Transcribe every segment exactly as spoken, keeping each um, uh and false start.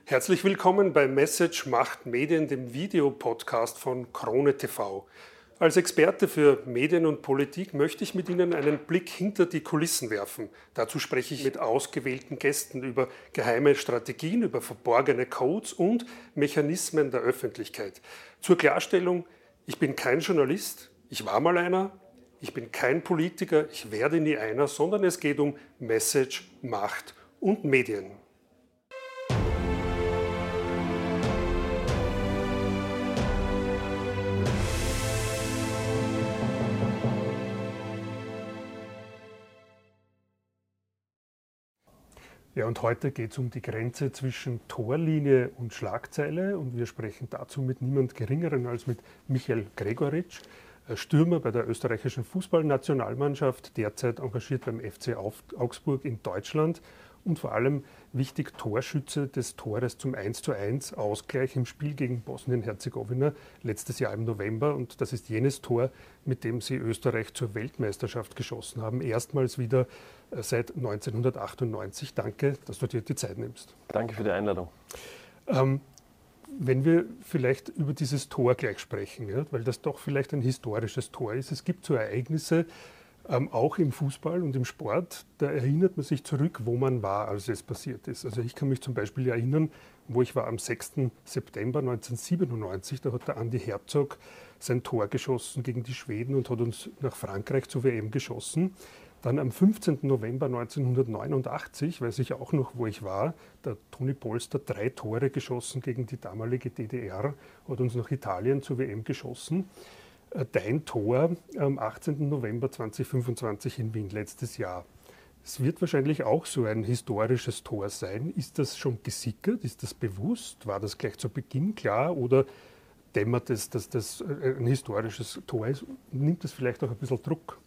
Herzlich willkommen bei Message macht Medien, dem Videopodcast von Krone T V. Als Experte für Medien und Politik möchte ich mit Ihnen einen Blick hinter die Kulissen werfen. Dazu spreche ich mit ausgewählten Gästen über geheime Strategien, über verborgene Codes und Mechanismen der Öffentlichkeit. Zur Klarstellung, ich bin kein Journalist, ich war mal einer, ich bin kein Politiker, ich werde nie einer, sondern es geht um Message, Macht und Medien. Ja, und heute geht es um die Grenze zwischen Torlinie und Schlagzeile und wir sprechen dazu mit niemand Geringeren als mit Michael Gregoritsch, Stürmer bei der österreichischen Fußballnationalmannschaft, derzeit engagiert beim F C Augsburg in Deutschland und vor allem wichtig Torschütze des Tores zum eins zu eins Ausgleich im Spiel gegen Bosnien-Herzegowina letztes Jahr im November. Und das ist jenes Tor, mit dem sie Österreich zur Weltmeisterschaft geschossen haben. Erstmals wieder seit neunzehnhundertachtundneunzig. Danke, dass du dir die Zeit nimmst. Danke für die Einladung. Ähm, wenn wir vielleicht über dieses Tor gleich sprechen, ja, weil das doch vielleicht ein historisches Tor ist. Es gibt so Ereignisse, ähm, auch im Fußball und im Sport, da erinnert man sich zurück, wo man war, als es passiert ist. Also ich kann mich zum Beispiel erinnern, wo ich war am sechsten September neunzehnhundertsiebenundneunzig, da hat der Andi Herzog sein Tor geschossen gegen die Schweden und hat uns nach Frankreich zur W M geschossen. Dann am fünfzehnten November neunzehnhundertneunundachtzig, weiß ich auch noch, wo ich war, der Toni Polster drei Tore geschossen gegen die damalige D D R, hat uns nach Italien zur W M geschossen. Dein Tor am achtzehnten November zweitausendfünfundzwanzig in Wien letztes Jahr. Es wird wahrscheinlich auch so ein historisches Tor sein. Ist das schon gesickert? Ist das bewusst? War das gleich zu Beginn klar oder dämmert es, dass das ein historisches Tor ist? Nimmt das vielleicht auch ein bisschen Druck?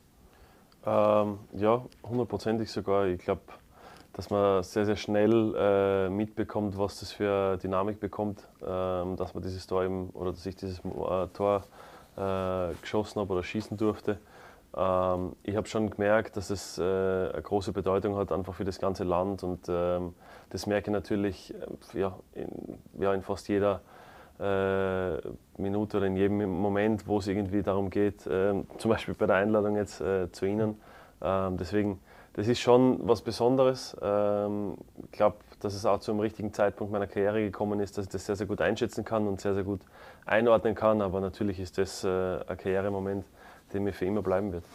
Ähm, ja, hundertprozentig sogar. Ich glaube, dass man sehr, sehr schnell äh, mitbekommt, was das für Dynamik bekommt, ähm, dass man dieses Tor eben, oder dass ich dieses äh, Tor äh, geschossen habe oder schießen durfte. Ähm, ich habe schon gemerkt, dass es äh, eine große Bedeutung hat, einfach für das ganze Land. Und ähm, das merke ich natürlich äh, ja, in, ja, in fast jeder äh, Minute oder in jedem Moment, wo es irgendwie darum geht, äh, zum Beispiel bei der Einladung jetzt äh, zu Ihnen. Ähm, deswegen, das ist schon was Besonderes. Ähm, ich glaube, dass es auch zu einem richtigen Zeitpunkt meiner Karriere gekommen ist, dass ich das sehr, sehr gut einschätzen kann und sehr, sehr gut einordnen kann. Aber natürlich ist das äh, ein Karrieremoment, der mir für immer bleiben wird.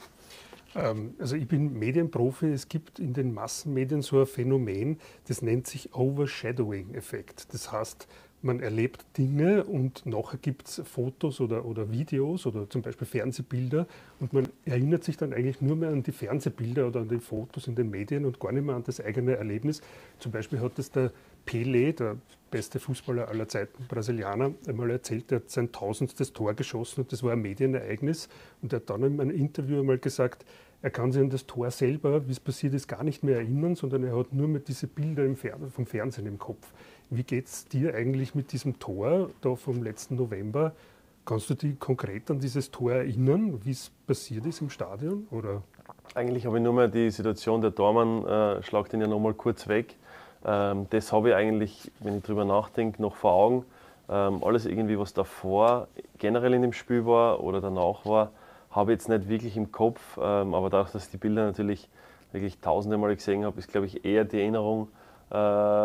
Ähm, also ich bin Medienprofi. Es gibt in den Massenmedien so ein Phänomen, das nennt sich Overshadowing-Effekt. Das heißt, man erlebt Dinge und nachher gibt es Fotos oder, oder Videos oder zum Beispiel Fernsehbilder und man erinnert sich dann eigentlich nur mehr an die Fernsehbilder oder an die Fotos in den Medien und gar nicht mehr an das eigene Erlebnis. Zum Beispiel hat das der Pelé, der beste Fußballer aller Zeiten, Brasilianer, einmal erzählt, er hat sein tausendstes Tor geschossen und das war ein Medienereignis und er hat dann in einem Interview einmal gesagt, er kann sich an das Tor selber, wie es passiert ist, gar nicht mehr erinnern, sondern er hat nur mit diese Bilder im Fer- vom Fernsehen im Kopf. Wie geht es dir eigentlich mit diesem Tor da vom letzten November? Kannst du dich konkret an dieses Tor erinnern, wie es passiert ist im Stadion? Oder? Eigentlich habe ich nur mal die Situation, der Tormann äh, schlagt ihn ja noch mal kurz weg. Ähm, das habe ich eigentlich, wenn ich drüber nachdenke, noch vor Augen. Ähm, alles irgendwie, was davor generell in dem Spiel war oder danach war, habe ich jetzt nicht wirklich im Kopf. Ähm, aber dadurch, dass ich die Bilder natürlich wirklich tausende Mal gesehen habe, ist, glaube ich, eher die Erinnerung äh,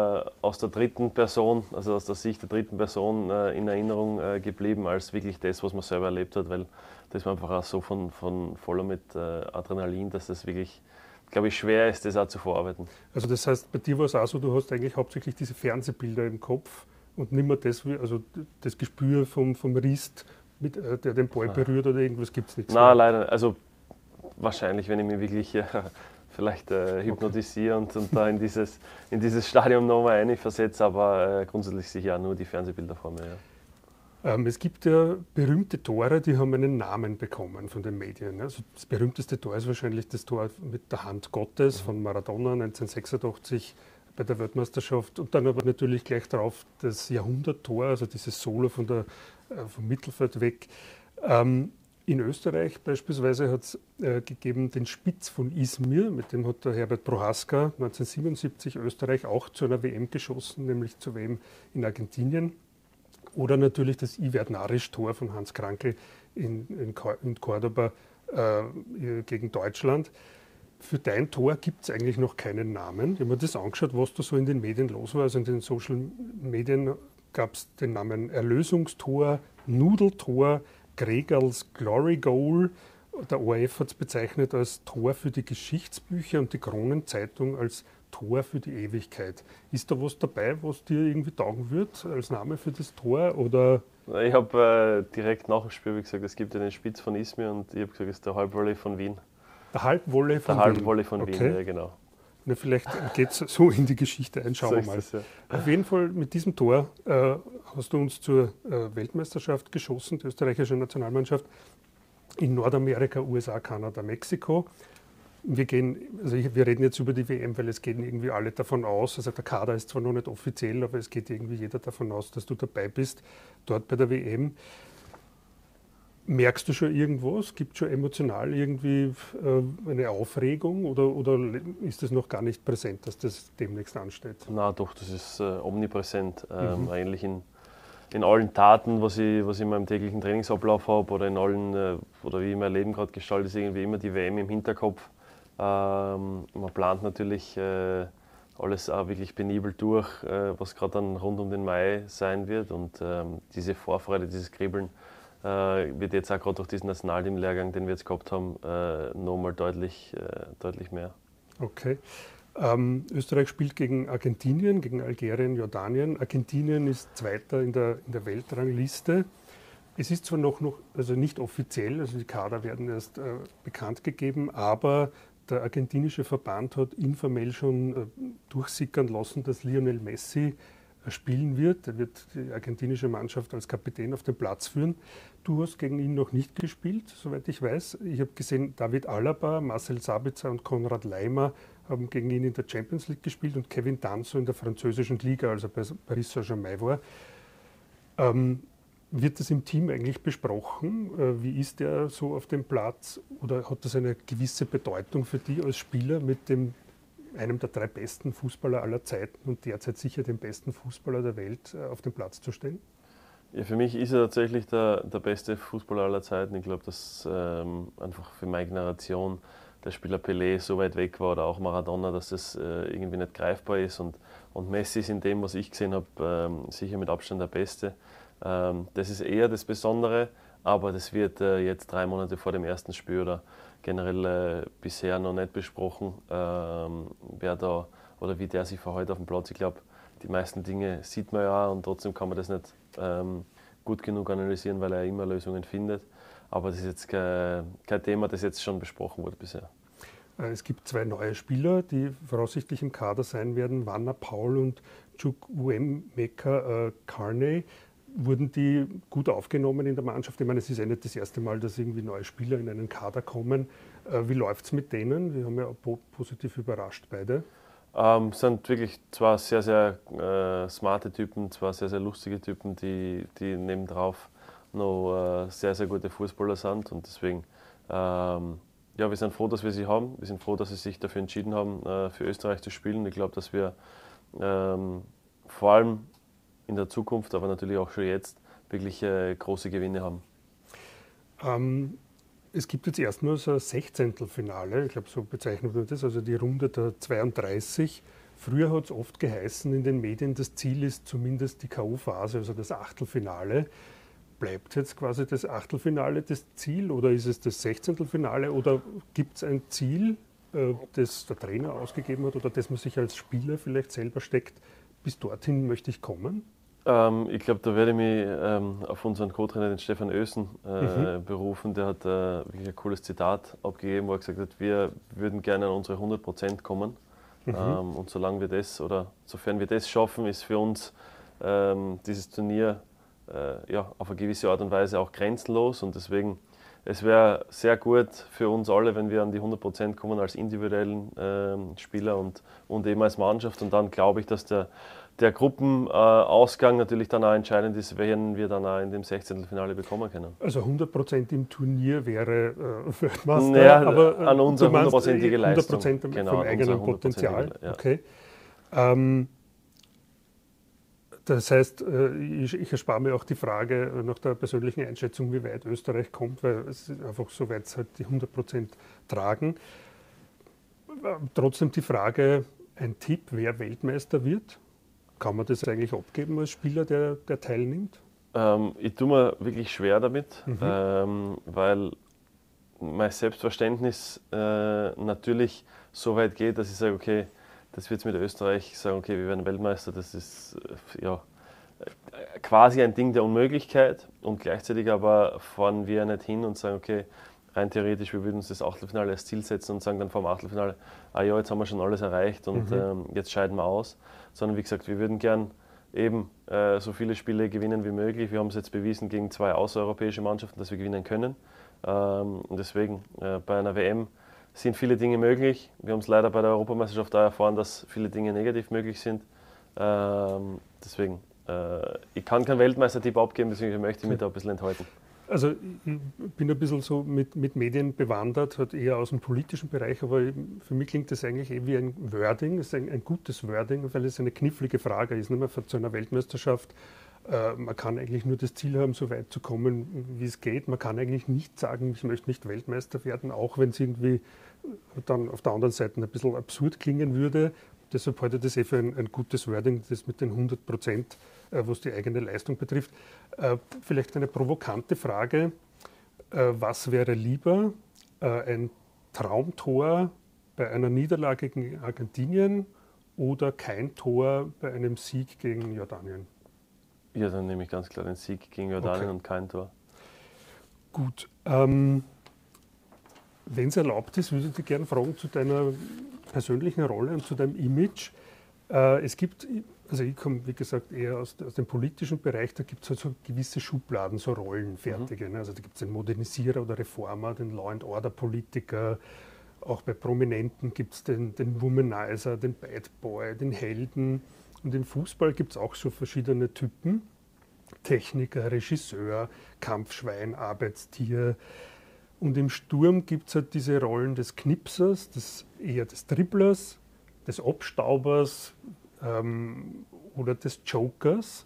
aus der dritten Person, also aus der Sicht der dritten Person äh, in Erinnerung äh, geblieben, als wirklich das, was man selber erlebt hat, weil das war einfach auch so von, von voller mit äh, Adrenalin, dass das wirklich, glaube ich, schwer ist, das auch zu verarbeiten. Also das heißt, bei dir war es auch so, du hast eigentlich hauptsächlich diese Fernsehbilder im Kopf und nicht mehr das, also das Gespür vom, vom Rist, mit, äh, der den Ball berührt oder irgendwas gibt es nicht. Nein, leider. Also wahrscheinlich, wenn ich mich wirklich äh, vielleicht äh, hypnotisiere okay. und, und da in dieses, in dieses Stadion nochmal reinversetze, aber äh, grundsätzlich sicher auch nur die Fernsehbilder vor mir. Ja. Ähm, es gibt ja berühmte Tore, die haben einen Namen bekommen von den Medien. Also das berühmteste Tor ist wahrscheinlich das Tor mit der Hand Gottes von Maradona neunzehnhundertsechsundachtzig bei der Weltmeisterschaft und dann aber natürlich gleich drauf das Jahrhunderttor, also dieses Solo von der, äh, vom Mittelfeld weg. Ähm, In Österreich beispielsweise hat es äh, gegeben den Spitz von Izmir, mit dem hat der Herbert Prohaska neunzehnhundertsiebenundsiebzig Österreich auch zu einer W M geschossen, nämlich zur W M in Argentinien. Oder natürlich das Iverdnarisch-Tor von Hans Krankl in, in, in Cordoba äh, gegen Deutschland. Für dein Tor gibt es eigentlich noch keinen Namen. Ich habe mir das angeschaut, was da so in den Medien los war. Also in den Social Medien gab es den Namen Erlösungstor, Nudeltor, Gregerls Glory Goal. Der O R F hat es bezeichnet als Tor für die Geschichtsbücher und die Kronenzeitung als Tor für die Ewigkeit. Ist da was dabei, was dir irgendwie taugen wird als Name für das Tor? Oder? Ich habe äh, direkt nach dem Spiel gesagt, es gibt ja den Spitz von Izmir und ich habe gesagt, es ist der Halbvolley von Wien. Der Halbvolley von der Wien? Der Halbvolley von okay. Wien, ja genau. Na, vielleicht geht es so in die Geschichte ein, schauen wir mal. Das, ja. Auf jeden Fall mit diesem Tor äh, hast du uns zur äh, Weltmeisterschaft geschossen, die österreichische Nationalmannschaft, in Nordamerika, U S A, Kanada, Mexiko. Wir, gehen, also ich, wir reden jetzt über die W M, weil es gehen irgendwie alle davon aus, also der Kader ist zwar noch nicht offiziell, aber es geht irgendwie jeder davon aus, dass du dabei bist, dort bei der W M. Merkst du schon irgendwas? Gibt es schon emotional irgendwie äh, eine Aufregung oder, oder ist es noch gar nicht präsent, dass das demnächst ansteht? Na doch, das ist äh, omnipräsent. Ähm, mhm. Eigentlich in, in allen Taten, was ich, was ich in meinem täglichen Trainingsablauf habe oder in allen, äh, oder wie ich mein Leben gerade gestalte, ist irgendwie immer die W M im Hinterkopf. Ähm, man plant natürlich äh, alles auch wirklich penibel durch, äh, was gerade dann rund um den Mai sein wird und ähm, diese Vorfreude, dieses Kribbeln, Äh, wird jetzt auch gerade durch diesen Nationalteam-Lehrgang, den wir jetzt gehabt haben, äh, nochmal deutlich, äh, deutlich mehr. Okay. Ähm, Österreich spielt gegen Argentinien, gegen Algerien, Jordanien. Argentinien ist Zweiter in der, in der Weltrangliste. Es ist zwar noch, noch also nicht offiziell, also die Kader werden erst äh, bekannt gegeben, aber der argentinische Verband hat informell schon äh, durchsickern lassen, dass Lionel Messi spielen wird. Er wird die argentinische Mannschaft als Kapitän auf den Platz führen. Du hast gegen ihn noch nicht gespielt, soweit ich weiß. Ich habe gesehen, David Alaba, Marcel Sabitzer und Konrad Laimer haben gegen ihn in der Champions League gespielt und Kevin Danso in der französischen Liga, also bei Paris Saint-Germain war. Ähm, wird das im Team eigentlich besprochen? Äh, wie ist der so auf dem Platz? Oder hat das eine gewisse Bedeutung für dich als Spieler mit dem einem der drei besten Fußballer aller Zeiten und derzeit sicher den besten Fußballer der Welt auf den Platz zu stellen? Ja, für mich ist er tatsächlich der, der beste Fußballer aller Zeiten. Ich glaube, dass ähm, einfach für meine Generation der Spieler Pelé so weit weg war oder auch Maradona, dass das äh, irgendwie nicht greifbar ist. Und, und Messi ist in dem, was ich gesehen habe, ähm, sicher mit Abstand der Beste. Ähm, das ist eher das Besondere, aber das wird äh, jetzt drei Monate vor dem ersten Spiel oder generell äh, bisher noch nicht besprochen, ähm, wer da oder wie der sich verhält auf dem Platz. Ich glaube, die meisten Dinge sieht man ja und trotzdem kann man das nicht ähm, gut genug analysieren, weil er immer Lösungen findet. Aber das ist jetzt kein, kein Thema, das jetzt schon besprochen wurde bisher. Es gibt zwei neue Spieler, die voraussichtlich im Kader sein werden, Wanner Paul und Chukwuemeka äh, Carney. Wurden die gut aufgenommen in der Mannschaft? Ich meine, es ist ja nicht das erste Mal, dass irgendwie neue Spieler in einen Kader kommen. Wie läuft es mit denen? Wir haben ja po- positiv überrascht beide. Ähm, sind wirklich zwei sehr, sehr äh, smarte Typen, zwei sehr, sehr lustige Typen, die, die nebendrauf noch äh, sehr, sehr gute Fußballer sind. Und deswegen, ähm, ja, wir sind froh, dass wir sie haben. Wir sind froh, dass sie sich dafür entschieden haben, äh, für Österreich zu spielen. Ich glaube, dass wir ähm, vor allem in der Zukunft, aber natürlich auch schon jetzt, wirklich äh, große Gewinne haben. Ähm, es gibt jetzt erstmal so ein Sechzehntelfinale, ich glaube, so bezeichnet man das, also die Runde der zweiunddreißig. Früher hat es oft geheißen in den Medien, das Ziel ist zumindest die K O-Phase, also das Achtelfinale. Bleibt jetzt quasi das Achtelfinale das Ziel oder ist es das Sechzehntelfinale oder gibt es ein Ziel, äh, das der Trainer ausgegeben hat oder das man sich als Spieler vielleicht selber steckt, bis dorthin möchte ich kommen? Ähm, ich glaube, da werde ich mich ähm, auf unseren Co-Trainer, den Stefan Ösen, äh, mhm. berufen. Der hat äh, wirklich ein cooles Zitat abgegeben, wo er gesagt hat, wir würden gerne an unsere hundert Prozent kommen. Mhm. Ähm, und solange wir das oder sofern wir das schaffen, ist für uns ähm, dieses Turnier äh, ja, auf eine gewisse Art und Weise auch grenzenlos. Und deswegen, es wäre sehr gut für uns alle, wenn wir an die hundert Prozent kommen als individuellen ähm, Spieler und, und eben als Mannschaft. Und dann glaube ich, dass der der Gruppenausgang äh, natürlich dann auch entscheidend ist, wen wir dann auch in dem Sechzehntelfinale bekommen können. Also hundert Prozent im Turnier wäre äh, Weltmeister, ja, aber äh, an unsere du meinst, hundertprozentige hundert Leistung. Prozent vom Genau, eigenen Potenzial. Ja. Okay. Ähm, das heißt, äh, ich, ich erspare mir auch die Frage nach der persönlichen Einschätzung, wie weit Österreich kommt, weil es ist einfach so weit halt die hundert Prozent tragen. Trotzdem die Frage, ein Tipp, wer Weltmeister wird? Kann man das eigentlich abgeben als Spieler, der, der teilnimmt? Ähm, ich tue mir wirklich schwer damit, Mhm. ähm, weil mein Selbstverständnis äh, natürlich so weit geht, dass ich sage, okay, das wird mit Österreich sagen, okay, wir werden Weltmeister, das ist äh, ja, quasi ein Ding der Unmöglichkeit und gleichzeitig aber fahren wir nicht hin und sagen, okay, rein theoretisch, wir würden uns das Achtelfinale als Ziel setzen und sagen dann vor dem Achtelfinale, ah ja, jetzt haben wir schon alles erreicht und Mhm. ähm, jetzt scheiden wir aus. Sondern wie gesagt, wir würden gern eben äh, so viele Spiele gewinnen wie möglich. Wir haben es jetzt bewiesen gegen zwei außereuropäische Mannschaften, dass wir gewinnen können. Ähm, und deswegen, äh, bei einer W M sind viele Dinge möglich. Wir haben es leider bei der Europameisterschaft auch erfahren, dass viele Dinge negativ möglich sind. Ähm, deswegen, äh, ich kann keinen Weltmeistertipp abgeben, deswegen möchte ich mich da ein bisschen enthalten. Also ich bin ein bisschen so mit, mit Medien bewandert, halt eher aus dem politischen Bereich, aber für mich klingt das eigentlich eh wie ein Wording, es ist ein, ein gutes Wording, weil es eine knifflige Frage ist, nicht mehr zu einer Weltmeisterschaft. Äh, man kann eigentlich nur das Ziel haben, so weit zu kommen, wie es geht. Man kann eigentlich nicht sagen, ich möchte nicht Weltmeister werden, auch wenn es irgendwie dann auf der anderen Seite ein bisschen absurd klingen würde. Deshalb halte ich das eh für ein, ein gutes Wording, das mit den hundert Prozent, äh, was die eigene Leistung betrifft. Äh, vielleicht eine provokante Frage. Äh, was wäre lieber, äh, ein Traumtor bei einer Niederlage gegen Argentinien oder kein Tor bei einem Sieg gegen Jordanien? Ja, dann nehme ich ganz klar den Sieg gegen Jordanien Okay. und kein Tor. Gut. Ähm, wenn es erlaubt ist, würde ich dich gerne fragen zu deiner persönlichen Rolle und zu deinem Image. Äh, es gibt, also ich komme, wie gesagt, eher aus, aus dem politischen Bereich, da gibt es halt so gewisse Schubladen, so Rollenfertige. Mhm. Ne? Also da gibt es den Modernisierer oder Reformer, den Law-and-Order-Politiker. Auch bei Prominenten gibt es den, den Womanizer, den Bad Boy, den Helden. Und im Fußball gibt es auch so verschiedene Typen. Techniker, Regisseur, Kampfschwein, Arbeitstier. Und im Sturm gibt es halt diese Rollen des Knipsers, des, eher des Dribblers, des Abstaubers ähm, oder des Jokers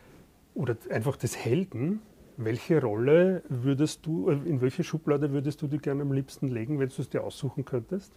oder einfach des Helden. Welche Rolle würdest du, in welche Schublade würdest du dich gerne am liebsten legen, wenn du es dir aussuchen könntest?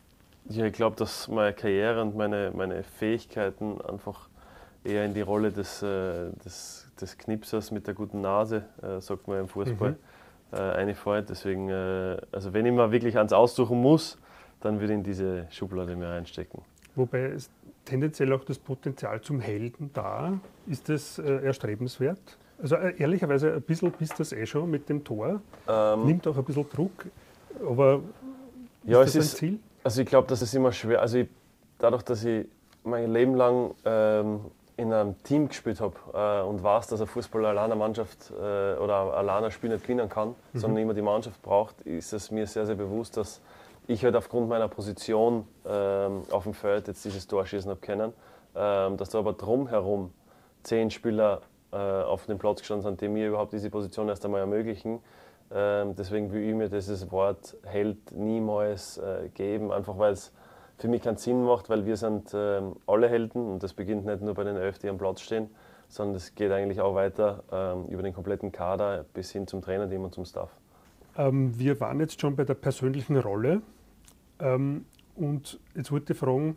Ja, ich glaube, dass meine Karriere und meine, meine Fähigkeiten einfach eher in die Rolle des, äh, des, des Knipsers mit der guten Nase, äh, sagt man im Fußball, mhm. äh, einfallen. Deswegen, äh, also wenn ich mal wirklich eins aussuchen muss, dann würde ich in diese Schublade mehr reinstecken. Wobei ist tendenziell auch das Potenzial zum Helden da. Ist das äh, erstrebenswert? Also äh, ehrlicherweise ein bisschen bist das eh schon mit dem Tor. Ähm, Nimmt auch ein bisschen Druck. Aber ist ja, das es ein ist, Ziel? Also ich glaube, dass es immer schwer, also ich, dadurch, dass ich mein Leben lang ähm, in einem Team gespielt habe äh, und weiß, dass ein Fußballer allein eine Mannschaft äh, oder allein ein Spiel nicht gewinnen kann, mhm. sondern immer die Mannschaft braucht, ist es mir sehr, sehr bewusst, dass ich halt aufgrund meiner Position ähm, auf dem Feld jetzt dieses Tor schießen habe können, ähm, dass da aber drumherum zehn Spieler äh, auf dem Platz gestanden sind, die mir überhaupt diese Position erst einmal ermöglichen. Ähm, deswegen will ich mir dieses Wort Held niemals äh, geben, einfach weil es für mich keinen Sinn macht, weil wir sind ähm, alle Helden und das beginnt nicht nur bei den Elf, die am Platz stehen, sondern es geht eigentlich auch weiter ähm, über den kompletten Kader bis hin zum Trainerteam und zum Staff. Ähm, wir waren jetzt schon bei der persönlichen Rolle ähm, und jetzt wollte ich fragen,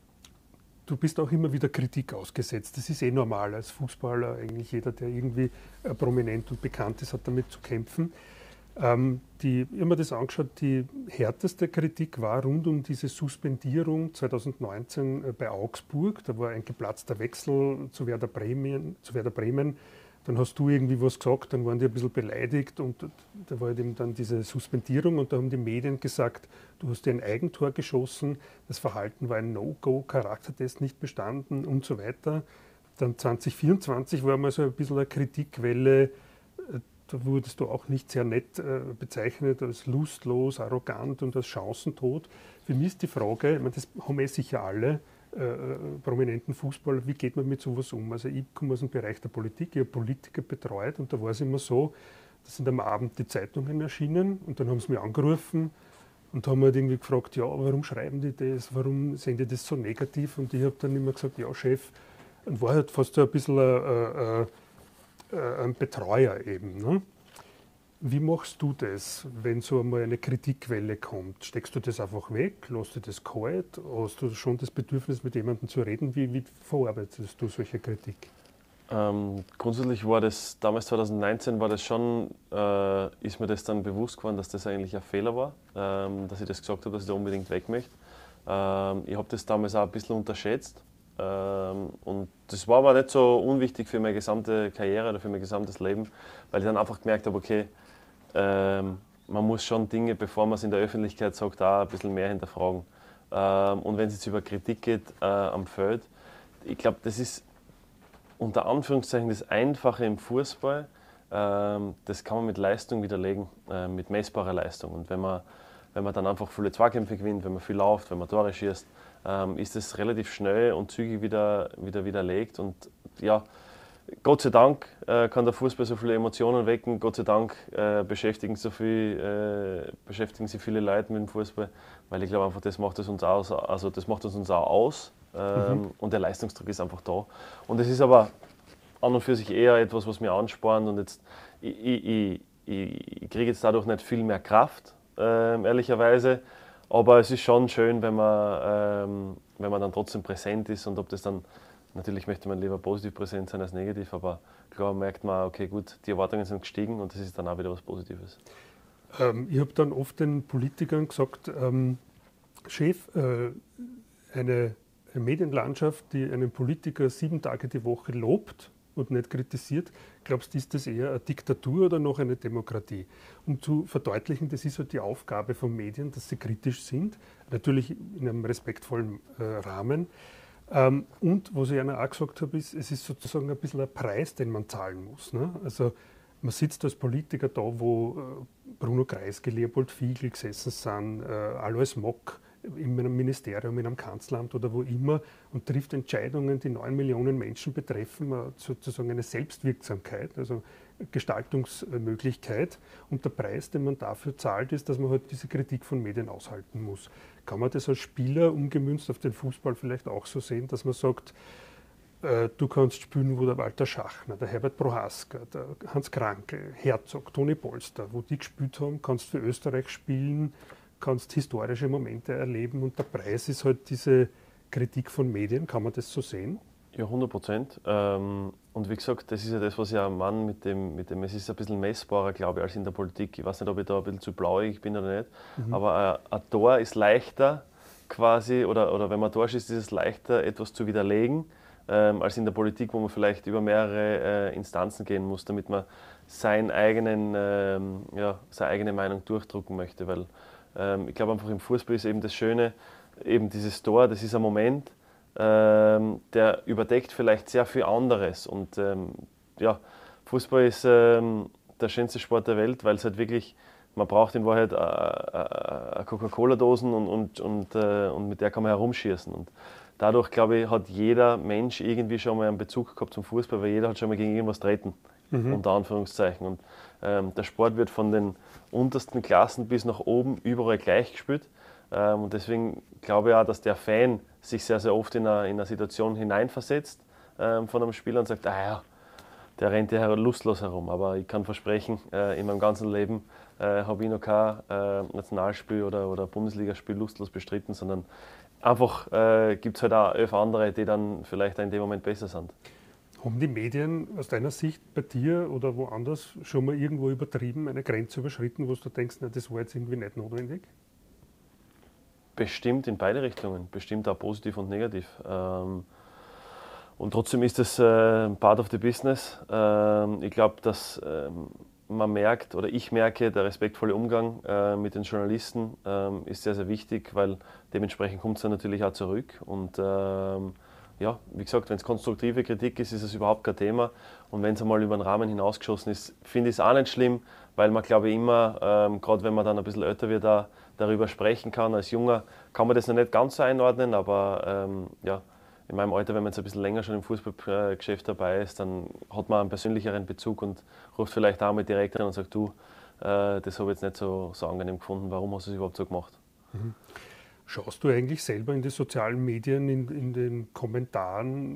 du bist auch immer wieder Kritik ausgesetzt. Das ist eh normal als Fußballer, eigentlich jeder, der irgendwie äh, prominent und bekannt ist, hat damit zu kämpfen. Ähm, die, ich habe mir das angeschaut, die härteste Kritik war rund um diese Suspendierung zwanzig neunzehn äh, bei Augsburg. Da war ein geplatzter Wechsel zu Werder Bremen, zu Werder Bremen. Dann hast du irgendwie was gesagt, dann waren die ein bisschen beleidigt und da war eben dann diese Suspendierung und da haben die Medien gesagt, du hast dir ein Eigentor geschossen, das Verhalten war ein No-Go, Charaktertest nicht bestanden und so weiter. Dann zwanzig vierundzwanzig war mal so ein bisschen eine Kritikwelle, da wurdest du auch nicht sehr nett äh, bezeichnet als lustlos, arrogant und als chancentod. Für mich ist die Frage, ich meine, das haben eh sicher alle, äh, prominenten Fußballer, wie geht man mit sowas um? Also ich komme aus dem Bereich der Politik, ich habe Politiker betreut und da war es immer so, da sind am Abend die Zeitungen erschienen und dann haben sie mich angerufen und haben halt irgendwie gefragt, ja, warum schreiben die das, warum sehen die das so negativ? Und ich habe dann immer gesagt, ja, Chef, und war halt fast so ein bisschen ein, ein, ein Betreuer eben. Ne? Wie machst du das, wenn so einmal eine Kritikwelle kommt? Steckst du das einfach weg? Lässt du das kalt? Hast du schon das Bedürfnis, mit jemandem zu reden? Wie, wie verarbeitest du solche Kritik? Ähm, grundsätzlich war das, damals zwanzig neunzehn war das schon, äh, ist mir das dann bewusst geworden, dass das eigentlich ein Fehler war, ähm, dass ich das gesagt habe, dass ich da unbedingt weg möchte. Ähm, ich habe das damals auch ein bisschen unterschätzt. Ähm, und das war aber nicht so unwichtig für meine gesamte Karriere oder für mein gesamtes Leben, weil ich dann einfach gemerkt habe, okay, ähm, man muss schon Dinge, bevor man es in der Öffentlichkeit sagt, auch ein bisschen mehr hinterfragen. Ähm, und wenn es jetzt über Kritik geht äh, am Feld, ich glaube, das ist unter Anführungszeichen das Einfache im Fußball. Ähm, das kann man mit Leistung widerlegen, äh, mit messbarer Leistung. Und wenn man, wenn man dann einfach viele Zweikämpfe gewinnt, wenn man viel läuft, wenn man Tore schießt, ähm, ist das relativ schnell und zügig wieder, wieder widerlegt. Und ja, Gott sei Dank äh, kann der Fußball so viele Emotionen wecken. Gott sei Dank äh, beschäftigen, so viel, äh, beschäftigen sich viele Leute mit dem Fußball, weil ich glaube einfach, das macht es uns aus. Also das macht es uns auch aus. Ähm, mhm. Und der Leistungsdruck ist einfach da. Und es ist aber an und für sich eher etwas, was mir anspornt. Und jetzt, ich, ich, ich, ich kriege jetzt dadurch nicht viel mehr Kraft, äh, ehrlicherweise. Aber es ist schon schön, wenn man, ähm, wenn man dann trotzdem präsent ist und ob das dann. Natürlich möchte man lieber positiv präsent sein als negativ, aber klar merkt man, okay, gut, die Erwartungen sind gestiegen und das ist dann auch wieder was Positives. Ähm, ich habe dann oft den Politikern gesagt, ähm, Chef, äh, eine, eine Medienlandschaft, die einen Politiker sieben Tage die Woche lobt und nicht kritisiert, glaubst du, ist das eher eine Diktatur oder noch eine Demokratie? Um zu verdeutlichen, das ist halt die Aufgabe von Medien, dass sie kritisch sind, natürlich in einem respektvollen äh, Rahmen. Ähm, und was ich Ihnen auch gesagt habe, ist, es ist sozusagen ein bisschen ein Preis, den man zahlen muss. Ne? Also man sitzt als Politiker da, wo äh, Bruno Kreisky, Leopold Fiegel gesessen sind, äh, Alois Mock in einem Ministerium, in einem Kanzleramt oder wo immer und trifft Entscheidungen, die neun Millionen Menschen betreffen, äh, sozusagen eine Selbstwirksamkeit, also Gestaltungsmöglichkeit. Und der Preis, den man dafür zahlt, ist, dass man halt diese Kritik von Medien aushalten muss. Kann man das als Spieler umgemünzt auf den Fußball vielleicht auch so sehen, dass man sagt, äh, du kannst spielen, wo der Walter Schachner, der Herbert Prohaska, der Hans Krankl, Herzog, Toni Polster, wo die gespielt haben, kannst für Österreich spielen, kannst historische Momente erleben und der Preis ist halt diese Kritik von Medien. Kann man das so sehen? Ja, hundert Prozent. Ähm, und wie gesagt, das ist ja das, was ich am Mann mit dem, mit dem, es ist ein bisschen messbarer, glaube ich, als in der Politik. Ich weiß nicht, ob ich da ein bisschen zu blauig bin oder nicht, mhm. aber ein, ein Tor ist leichter quasi, oder, oder wenn man Tor schießt, ist es leichter, etwas zu widerlegen, ähm, als in der Politik, wo man vielleicht über mehrere äh, Instanzen gehen muss, damit man seinen eigenen, ähm, ja, seine eigene Meinung durchdrücken möchte. Weil ähm, ich glaube einfach im Fußball ist eben das Schöne, eben dieses Tor, das ist ein Moment, Ähm, der überdeckt vielleicht sehr viel anderes. Und ähm, ja, Fußball ist ähm, der schönste Sport der Welt, weil es halt wirklich, man braucht in Wahrheit eine Coca-Cola-Dosen und, und, und, äh, und mit der kann man herumschießen. Und dadurch, glaube ich, hat jeder Mensch irgendwie schon mal einen Bezug gehabt zum Fußball, weil jeder hat schon mal gegen irgendwas treten, mhm. unter Anführungszeichen. Und ähm, der Sport wird von den untersten Klassen bis nach oben überall gleich gespielt. Ähm, und deswegen glaube ich auch, dass der Fan sich sehr, sehr oft in eine, in eine Situation hineinversetzt ähm, von einem Spieler und sagt, ah ja, der rennt ja lustlos herum. Aber ich kann versprechen, äh, in meinem ganzen Leben äh, habe ich noch kein äh, Nationalspiel oder, oder Bundesligaspiel lustlos bestritten, sondern einfach äh, gibt es halt auch elf andere, die dann vielleicht in dem Moment besser sind. Haben die Medien aus deiner Sicht bei dir oder woanders schon mal irgendwo übertrieben, eine Grenze überschritten, wo du denkst, na, das war jetzt irgendwie nicht notwendig? Bestimmt in beide Richtungen, bestimmt auch positiv und negativ. Ähm, und trotzdem ist es äh, part of the business. Ähm, ich glaube, dass ähm, man merkt, oder ich merke, der respektvolle Umgang äh, mit den Journalisten ähm, ist sehr, sehr wichtig, weil dementsprechend kommt es dann natürlich auch zurück. Und ähm, ja, wie gesagt, wenn es konstruktive Kritik ist, ist es überhaupt kein Thema. Und wenn es einmal über den Rahmen hinausgeschossen ist, finde ich es auch nicht schlimm, weil man, glaube ich, immer, ähm, gerade wenn man dann ein bisschen älter wird, auch darüber sprechen kann. Als Junger kann man das noch nicht ganz so einordnen, aber ähm, ja, in meinem Alter, wenn man jetzt ein bisschen länger schon im Fußballgeschäft dabei ist, dann hat man einen persönlicheren Bezug und ruft vielleicht auch mal direkt rein und sagt, du, äh, das habe ich jetzt nicht so, so angenehm gefunden, warum hast du es überhaupt so gemacht? Mhm. Schaust du eigentlich selber in die sozialen Medien, in, in den Kommentaren,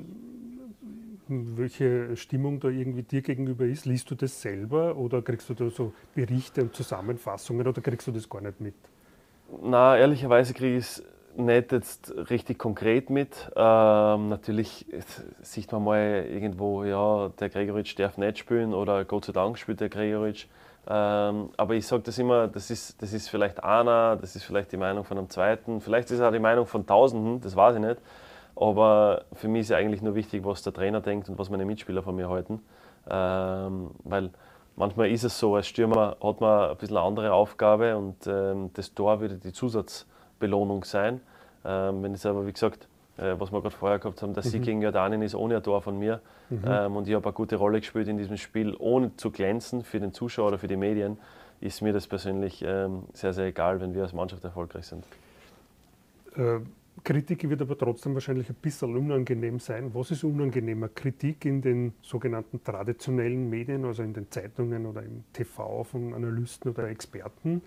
welche Stimmung da irgendwie dir gegenüber ist? Liest du das selber oder kriegst du da so Berichte und Zusammenfassungen oder kriegst du das gar nicht mit? Na, ehrlicherweise kriege ich es nicht jetzt richtig konkret mit. Ähm, natürlich sieht man mal irgendwo, ja, der Gregoritsch darf nicht spielen oder Gott sei Dank spielt der Gregoritsch. Ähm, aber ich sage das immer, das ist, das ist vielleicht einer, das ist vielleicht die Meinung von einem Zweiten, vielleicht ist es auch die Meinung von Tausenden, das weiß ich nicht. Aber für mich ist ja eigentlich nur wichtig, was der Trainer denkt und was meine Mitspieler von mir halten. Ähm, weil manchmal ist es so, als Stürmer hat man ein bisschen eine andere Aufgabe und ähm, das Tor würde die Zusatzbelohnung sein. Ähm, wenn es aber, wie gesagt, äh, was wir gerade vorher gehabt haben, der Sieg Mhm. gegen Jordanien ist ohne ein Tor von mir. Mhm. Ähm, und ich habe eine gute Rolle gespielt in diesem Spiel, ohne zu glänzen für den Zuschauer oder für die Medien, ist mir das persönlich ähm, sehr, sehr egal, wenn wir als Mannschaft erfolgreich sind. Äh, Kritik wird aber trotzdem wahrscheinlich ein bisschen unangenehm sein. Was ist unangenehmer? Kritik in den sogenannten traditionellen Medien, also in den Zeitungen oder im T V von Analysten oder Experten,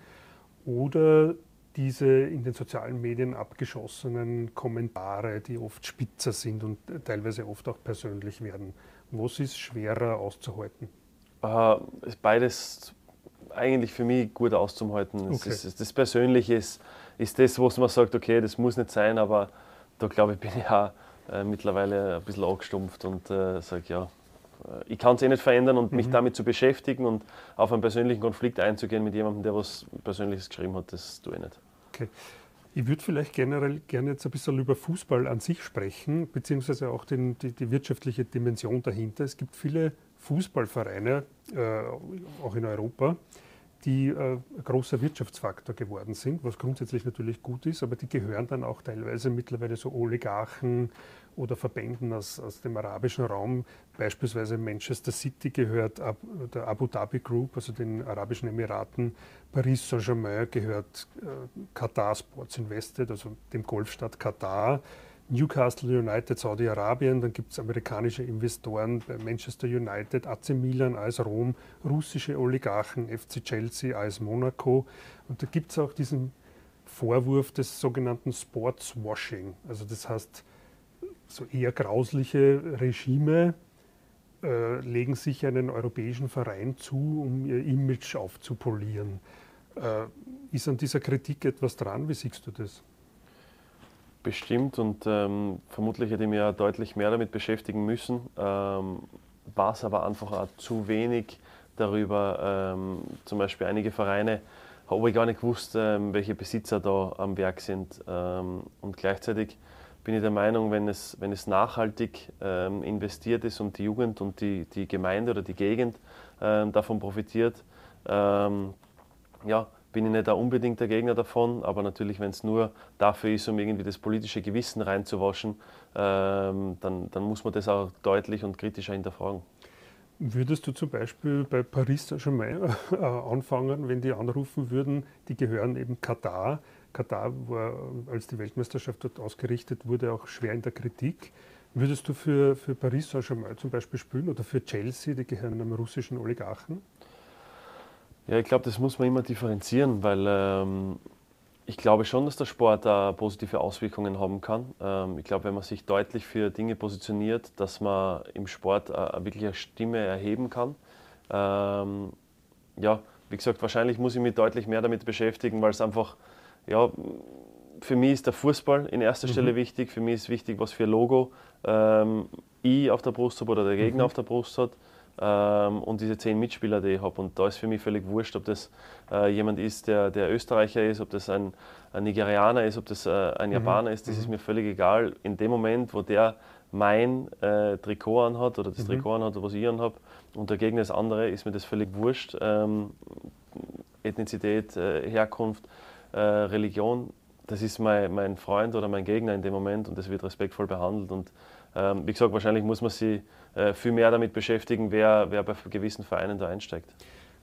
oder diese in den sozialen Medien abgeschossenen Kommentare, die oft spitzer sind und teilweise oft auch persönlich werden? Was ist schwerer auszuhalten? Äh, ist beides eigentlich für mich gut auszuhalten. Okay. Es ist, das Persönliche ist, ist das, wo man sagt, okay, das muss nicht sein, aber da glaube ich, bin ich auch äh, mittlerweile ein bisschen angestumpft und äh, sage, ja, ich kann es eh nicht verändern und mhm. mich damit zu beschäftigen und auf einen persönlichen Konflikt einzugehen mit jemandem, der was Persönliches geschrieben hat, das tue ich nicht. Okay. Ich würde vielleicht generell gerne jetzt ein bisschen über Fußball an sich sprechen, beziehungsweise auch den, die, die wirtschaftliche Dimension dahinter. Es gibt viele Fußballvereine, äh, auch in Europa, die äh, ein großer Wirtschaftsfaktor geworden sind, was grundsätzlich natürlich gut ist, aber die gehören dann auch teilweise mittlerweile so Oligarchen oder Verbänden aus, aus dem arabischen Raum. Beispielsweise Manchester City gehört Ab, der Abu Dhabi Group, also den Arabischen Emiraten. Paris Saint-Germain gehört äh, Qatar Sports Invested, also dem Golfstaat Katar. Newcastle United, Saudi-Arabien, dann gibt es amerikanische Investoren bei Manchester United, A C Milan, A S Rom, russische Oligarchen, F C Chelsea, A S Monaco. Und da gibt es auch diesen Vorwurf des sogenannten Sportswashing. Also das heißt, so eher grausliche Regime äh, legen sich einen europäischen Verein zu, um ihr Image aufzupolieren. Äh, ist an dieser Kritik etwas dran? Wie siehst du das? Bestimmt und ähm, vermutlich hätte ich mich ja deutlich mehr damit beschäftigen müssen, ähm, war es aber einfach auch zu wenig darüber. Ähm, zum Beispiel einige Vereine habe ich gar nicht gewusst, ähm, welche Besitzer da am Werk sind. Ähm, und gleichzeitig bin ich der Meinung, wenn es, wenn es nachhaltig ähm, investiert ist und die Jugend und die, die Gemeinde oder die Gegend ähm, davon profitiert, ähm, ja, bin ich nicht auch unbedingt der Gegner davon, aber natürlich, wenn es nur dafür ist, um irgendwie das politische Gewissen reinzuwaschen, ähm, dann, dann muss man das auch deutlich und kritischer hinterfragen. Würdest du zum Beispiel bei Paris Saint-Germain äh, anfangen, wenn die anrufen würden, die gehören eben Katar. Katar war, als die Weltmeisterschaft dort ausgerichtet wurde, auch schwer in der Kritik. Würdest du für, für Paris Saint-Germain zum Beispiel spielen oder für Chelsea, die gehören einem russischen Oligarchen? Ja, ich glaube, das muss man immer differenzieren, weil ähm, ich glaube schon, dass der Sport da positive Auswirkungen haben kann. Ähm, ich glaube, wenn man sich deutlich für Dinge positioniert, dass man im Sport äh, wirklich eine Stimme erheben kann. Ähm, ja, wie gesagt, wahrscheinlich muss ich mich deutlich mehr damit beschäftigen, weil es einfach, ja, für mich ist der Fußball in erster Mhm. Stelle wichtig. Für mich ist wichtig, was für ein Logo ähm, ich auf der Brust habe oder der Gegner Mhm. auf der Brust hat. Ähm, und diese zehn Mitspieler, die ich habe. Und da ist für mich völlig wurscht, ob das äh, jemand ist, der, der Österreicher ist, ob das ein, ein Nigerianer ist, ob das äh, ein Mhm. Japaner ist. Das Mhm. ist mir völlig egal. In dem Moment, wo der mein äh, Trikot anhat oder das Mhm. Trikot anhat, was ich anhabe, und der Gegner ist andere, ist mir das völlig wurscht. Ähm, Ethnizität, äh, Herkunft, äh, Religion, das ist mein, mein Freund oder mein Gegner in dem Moment und das wird respektvoll behandelt. Und ähm, wie gesagt, wahrscheinlich muss man sich äh, viel mehr damit beschäftigen, wer, wer bei gewissen Vereinen da einsteigt.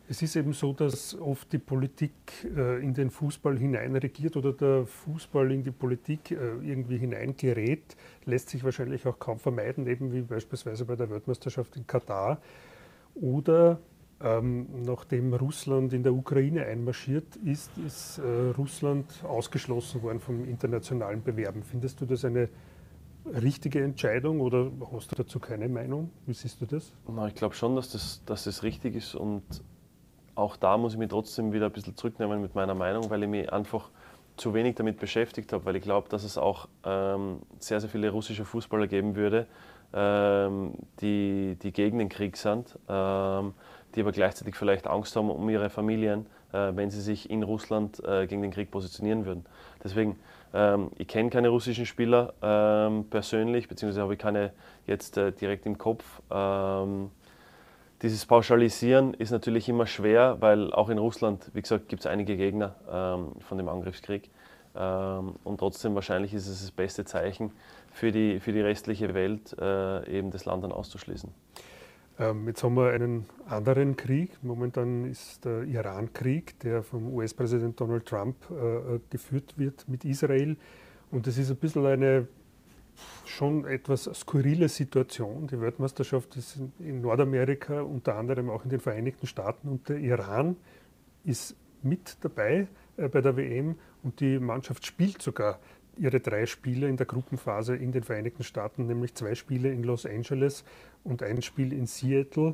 Es ist eben so, dass oft die Politik äh, in den Fußball hineinregiert oder der Fußball in die Politik äh, irgendwie hineingerät, lässt sich wahrscheinlich auch kaum vermeiden, eben wie beispielsweise bei der Weltmeisterschaft in Katar. Oder ähm, nachdem Russland in der Ukraine einmarschiert ist, ist äh, Russland ausgeschlossen worden vom internationalen Bewerben. Findest du das eine richtige Entscheidung oder hast du dazu keine Meinung? Wie siehst du das? Na, ich glaube schon, dass das, dass das richtig ist, und auch da muss ich mich trotzdem wieder ein bisschen zurücknehmen mit meiner Meinung, weil ich mich einfach zu wenig damit beschäftigt habe, weil ich glaube, dass es auch ähm, sehr, sehr viele russische Fußballer geben würde, ähm, die, die gegen den Krieg sind, ähm, die aber gleichzeitig vielleicht Angst haben um ihre Familien, äh, wenn sie sich in Russland äh, gegen den Krieg positionieren würden. Deswegen, ähm, ich kenne keine russischen Spieler ähm, persönlich, beziehungsweise habe ich keine jetzt äh, direkt im Kopf. Ähm, Dieses Pauschalisieren ist natürlich immer schwer, weil auch in Russland, wie gesagt, gibt es einige Gegner ähm, von dem Angriffskrieg. Ähm, und trotzdem wahrscheinlich ist es das beste Zeichen für die, für die restliche Welt, äh, eben das Land dann auszuschließen. Ähm, jetzt haben wir einen anderen Krieg. Momentan ist der Iran-Krieg, der vom U S-Präsident Donald Trump äh, geführt wird mit Israel. Und das ist ein bisschen eine schon etwas skurrile Situation. Die Weltmeisterschaft ist in Nordamerika, unter anderem auch in den Vereinigten Staaten, und der Iran ist mit dabei äh, bei der W M, und die Mannschaft spielt sogar ihre drei Spiele in der Gruppenphase in den Vereinigten Staaten, nämlich zwei Spiele in Los Angeles und ein Spiel in Seattle.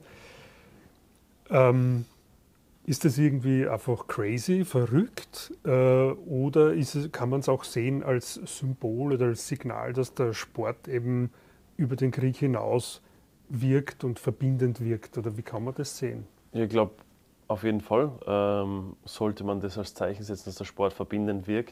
Ähm, Ist das irgendwie einfach crazy, verrückt, äh, oder ist es, kann man es auch sehen als Symbol oder als Signal, dass der Sport eben über den Krieg hinaus wirkt und verbindend wirkt? Oder wie kann man das sehen? Ich glaube, auf jeden Fall ähm, sollte man das als Zeichen setzen, dass der Sport verbindend wirkt.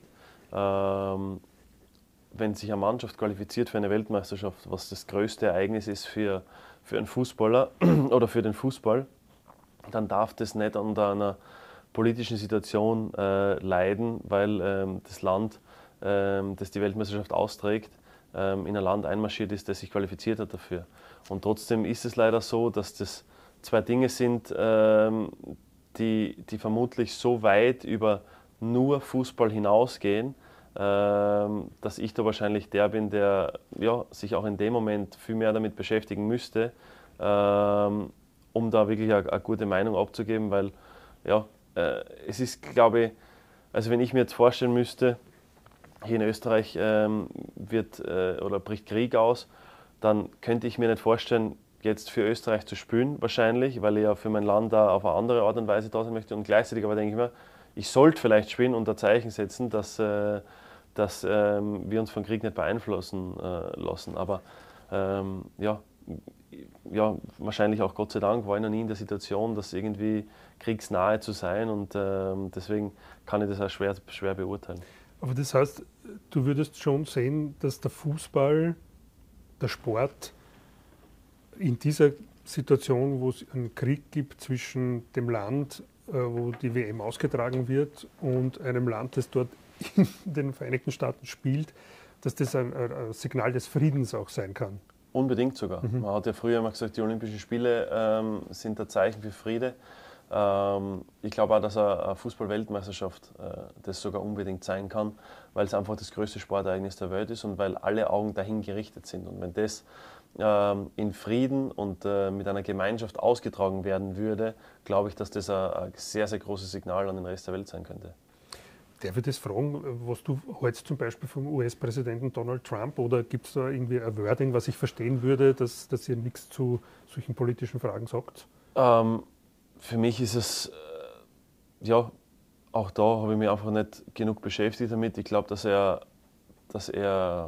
Ähm, wenn sich eine Mannschaft qualifiziert für eine Weltmeisterschaft, was das größte Ereignis ist für, für einen Fußballer oder für den Fußball, dann darf das nicht unter einer politischen Situation äh, leiden, weil ähm, das Land, ähm, das die Weltmeisterschaft austrägt, ähm, in ein Land einmarschiert ist, das sich qualifiziert hat dafür. Und trotzdem ist es leider so, dass das zwei Dinge sind, ähm, die, die vermutlich so weit über nur Fußball hinausgehen, ähm, dass ich da wahrscheinlich der bin, der ja, sich auch in dem Moment viel mehr damit beschäftigen müsste, ähm, um da wirklich eine, eine gute Meinung abzugeben, weil ja, äh, es ist, glaube ich, also wenn ich mir jetzt vorstellen müsste, hier in Österreich ähm, wird äh, oder bricht Krieg aus, dann könnte ich mir nicht vorstellen, jetzt für Österreich zu spielen, wahrscheinlich, weil ich ja für mein Land da auf eine andere Art und Weise da sein möchte, und gleichzeitig aber denke ich mir, ich sollte vielleicht spielen und ein Zeichen setzen, dass, äh, dass ähm, wir uns vom Krieg nicht beeinflussen äh, lassen, aber ähm, ja, ja, wahrscheinlich auch Gott sei Dank war ich noch nie in der Situation, das irgendwie kriegsnahe zu sein, und ähm, deswegen kann ich das auch schwer, schwer beurteilen. Aber das heißt, du würdest schon sehen, dass der Fußball, der Sport in dieser Situation, wo es einen Krieg gibt zwischen dem Land, äh, wo die W M ausgetragen wird, und einem Land, das dort in den Vereinigten Staaten spielt, dass das ein, ein Signal des Friedens auch sein kann. Unbedingt sogar. Mhm. Man hat ja früher immer gesagt, die Olympischen Spiele ähm, sind ein Zeichen für Friede. Ähm, ich glaube auch, dass eine Fußball-Weltmeisterschaft äh, das sogar unbedingt sein kann, weil es einfach das größte Sportereignis der Welt ist und weil alle Augen dahin gerichtet sind. Und wenn das ähm, in Frieden und äh, mit einer Gemeinschaft ausgetragen werden würde, glaube ich, dass das ein, ein sehr, sehr großes Signal an den Rest der Welt sein könnte. Darf ich das fragen, was du hältst zum Beispiel vom U S-Präsidenten Donald Trump, oder gibt es da irgendwie ein Wording, was ich verstehen würde, dass, dass ihr nichts zu solchen politischen Fragen sagt? Ähm, für mich ist es, äh, ja, auch da habe ich mich einfach nicht genug beschäftigt damit. Ich glaube, dass er, dass er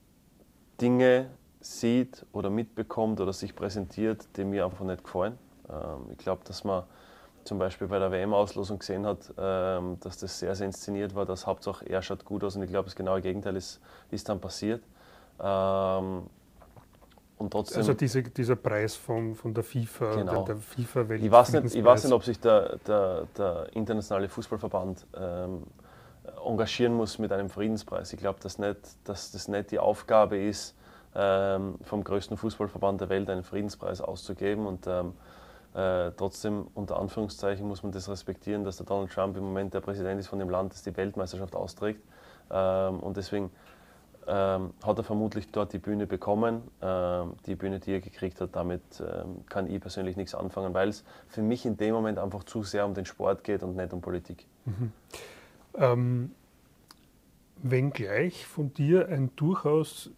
Dinge sieht oder mitbekommt oder sich präsentiert, die mir einfach nicht gefallen. Ähm, ich glaube, dass man zum Beispiel bei der W M-Auslosung gesehen hat, ähm, dass das sehr, sehr inszeniert war, dass Hauptsache er schaut gut aus, und ich glaube, das genaue Gegenteil ist, ist dann passiert. Ähm, und trotzdem, also diese, dieser Preis von, von der FIFA, genau. der, der FIFA Welt ich, weiß nicht, ich weiß nicht, ob sich der, der, der internationale Fußballverband ähm, engagieren muss mit einem Friedenspreis. Ich glaube, dass, dass das nicht die Aufgabe ist, ähm, vom größten Fußballverband der Welt einen Friedenspreis auszugeben. Und ähm, Äh, trotzdem, unter Anführungszeichen, muss man das respektieren, dass der Donald Trump im Moment der Präsident ist von dem Land, das die Weltmeisterschaft austrägt. Ähm, und deswegen ähm, hat er vermutlich dort die Bühne bekommen. Ähm, die Bühne, die er gekriegt hat, damit ähm, kann ich persönlich nichts anfangen, weil es für mich in dem Moment einfach zu sehr um den Sport geht und nicht um Politik. Mhm. Ähm, wenngleich von dir ein durchaus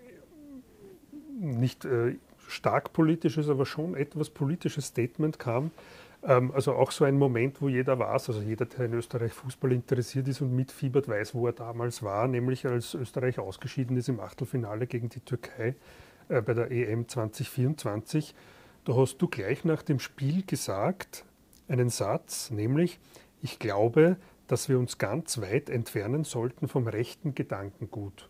nicht äh, stark politisches, aber schon etwas politisches Statement kam. Ähm, also auch so ein Moment, wo jeder weiß, also jeder, der in Österreich Fußball interessiert ist und mitfiebert, weiß, wo er damals war, nämlich als Österreich ausgeschieden ist im Achtelfinale gegen die Türkei äh, bei der E M zwanzig vierundzwanzig. Da hast du gleich nach dem Spiel gesagt, einen Satz, nämlich, ich glaube, dass wir uns ganz weit entfernen sollten vom rechten Gedankengut.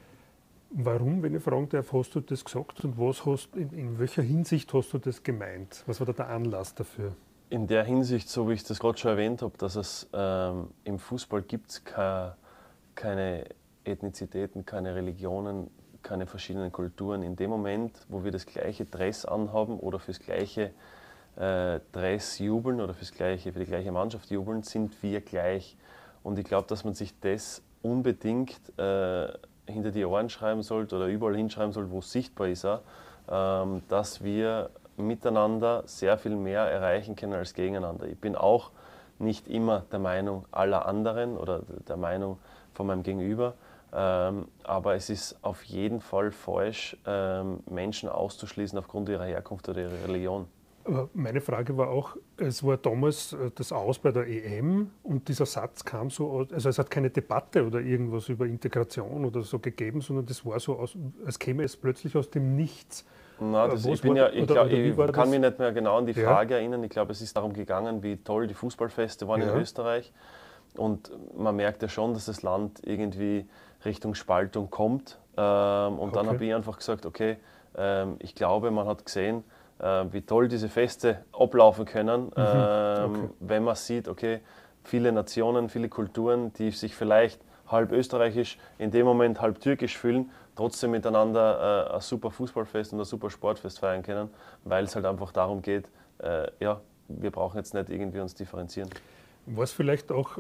Warum, wenn ich fragen darf, hast du das gesagt und was hast, in, in welcher Hinsicht hast du das gemeint? Was war da der Anlass dafür? In der Hinsicht, so wie ich das gerade schon erwähnt habe, dass es ähm, im Fußball gibt es ke keine Ethnizitäten, keine Religionen, keine verschiedenen Kulturen. In dem Moment, wo wir das gleiche Dress anhaben oder fürs gleiche äh, Dress jubeln oder fürs gleiche, für die gleiche Mannschaft jubeln, sind wir gleich. Und ich glaube, dass man sich das unbedingt äh, hinter die Ohren schreiben sollte oder überall hinschreiben sollte, wo es sichtbar ist, auch, ähm, dass wir miteinander sehr viel mehr erreichen können als gegeneinander. Ich bin auch nicht immer der Meinung aller anderen oder der Meinung von meinem Gegenüber, ähm, aber es ist auf jeden Fall falsch, ähm, Menschen auszuschließen aufgrund ihrer Herkunft oder ihrer Religion. Aber meine Frage war auch, es war damals das Aus bei der E M und dieser Satz kam so, also es hat keine Debatte oder irgendwas über Integration oder so gegeben, sondern das war so, aus, als käme es plötzlich aus dem Nichts. Na, das, ich bin ja, ich, oder, glaub, oder ich kann das? mich nicht mehr genau an die Frage ja. erinnern. Ich glaube, es ist darum gegangen, wie toll die Fußballfeste waren ja. in Österreich. Und man merkt ja schon, dass das Land irgendwie Richtung Spaltung kommt. Ähm, und okay. dann habe ich einfach gesagt, okay, ähm, ich glaube, man hat gesehen, äh, wie toll diese Feste ablaufen können, mhm. ähm, okay. wenn man sieht, okay, viele Nationen, viele Kulturen, die sich vielleicht halb österreichisch, in dem Moment halb türkisch fühlen, trotzdem miteinander äh, ein super Fußballfest und ein super Sportfest feiern können, weil es halt einfach darum geht, äh, ja, wir brauchen jetzt nicht irgendwie uns differenzieren. War es vielleicht auch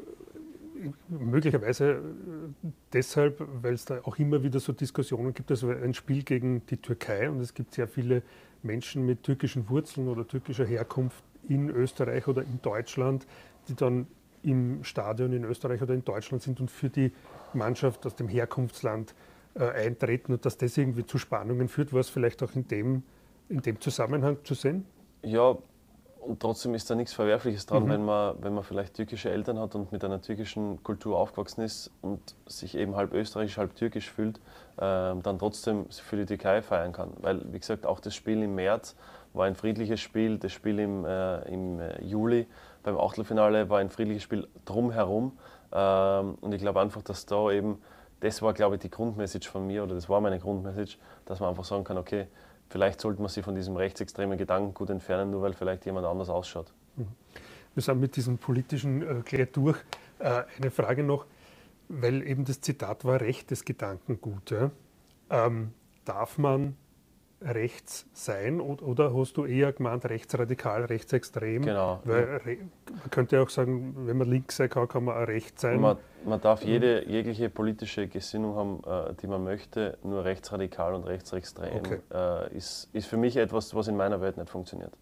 möglicherweise deshalb, weil es da auch immer wieder so Diskussionen gibt, also ein Spiel gegen die Türkei und es gibt sehr viele Menschen mit türkischen Wurzeln oder türkischer Herkunft in Österreich oder in Deutschland, die dann im Stadion in Österreich oder in Deutschland sind und für die Mannschaft aus dem Herkunftsland äh, eintreten und dass das irgendwie zu Spannungen führt, war es vielleicht auch in dem, in dem Zusammenhang zu sehen? Ja, und trotzdem ist da nichts Verwerfliches dran, Mhm. wenn man, wenn man vielleicht türkische Eltern hat und mit einer türkischen Kultur aufgewachsen ist und sich eben halb österreichisch, halb türkisch fühlt, äh, dann trotzdem für die Türkei feiern kann. Weil, wie gesagt, auch das Spiel im März war ein friedliches Spiel, das Spiel im, äh, im äh, Juli beim Achtelfinale war ein friedliches Spiel drumherum. Ähm, und ich glaube einfach, dass da eben, das war, glaube ich, die Grundmessage von mir, oder das war meine Grundmessage, dass man einfach sagen kann, okay, vielleicht sollte man sich von diesem rechtsextremen Gedankengut entfernen, nur weil vielleicht jemand anders ausschaut. Wir sind mit diesem politischen äh, gleich durch. Äh, eine Frage noch, weil eben das Zitat war rechtes Gedankengut. Ja? Ähm, darf man rechts sein oder, oder hast du eher gemeint rechtsradikal, rechtsextrem? Genau. Weil ja. Man könnte ja auch sagen, wenn man links sein kann, kann man auch rechts sein. Man, man darf jede, jegliche politische Gesinnung haben, äh, die man möchte, nur rechtsradikal und rechtsextrem okay. äh, ist, ist für mich etwas, was in meiner Welt nicht funktioniert.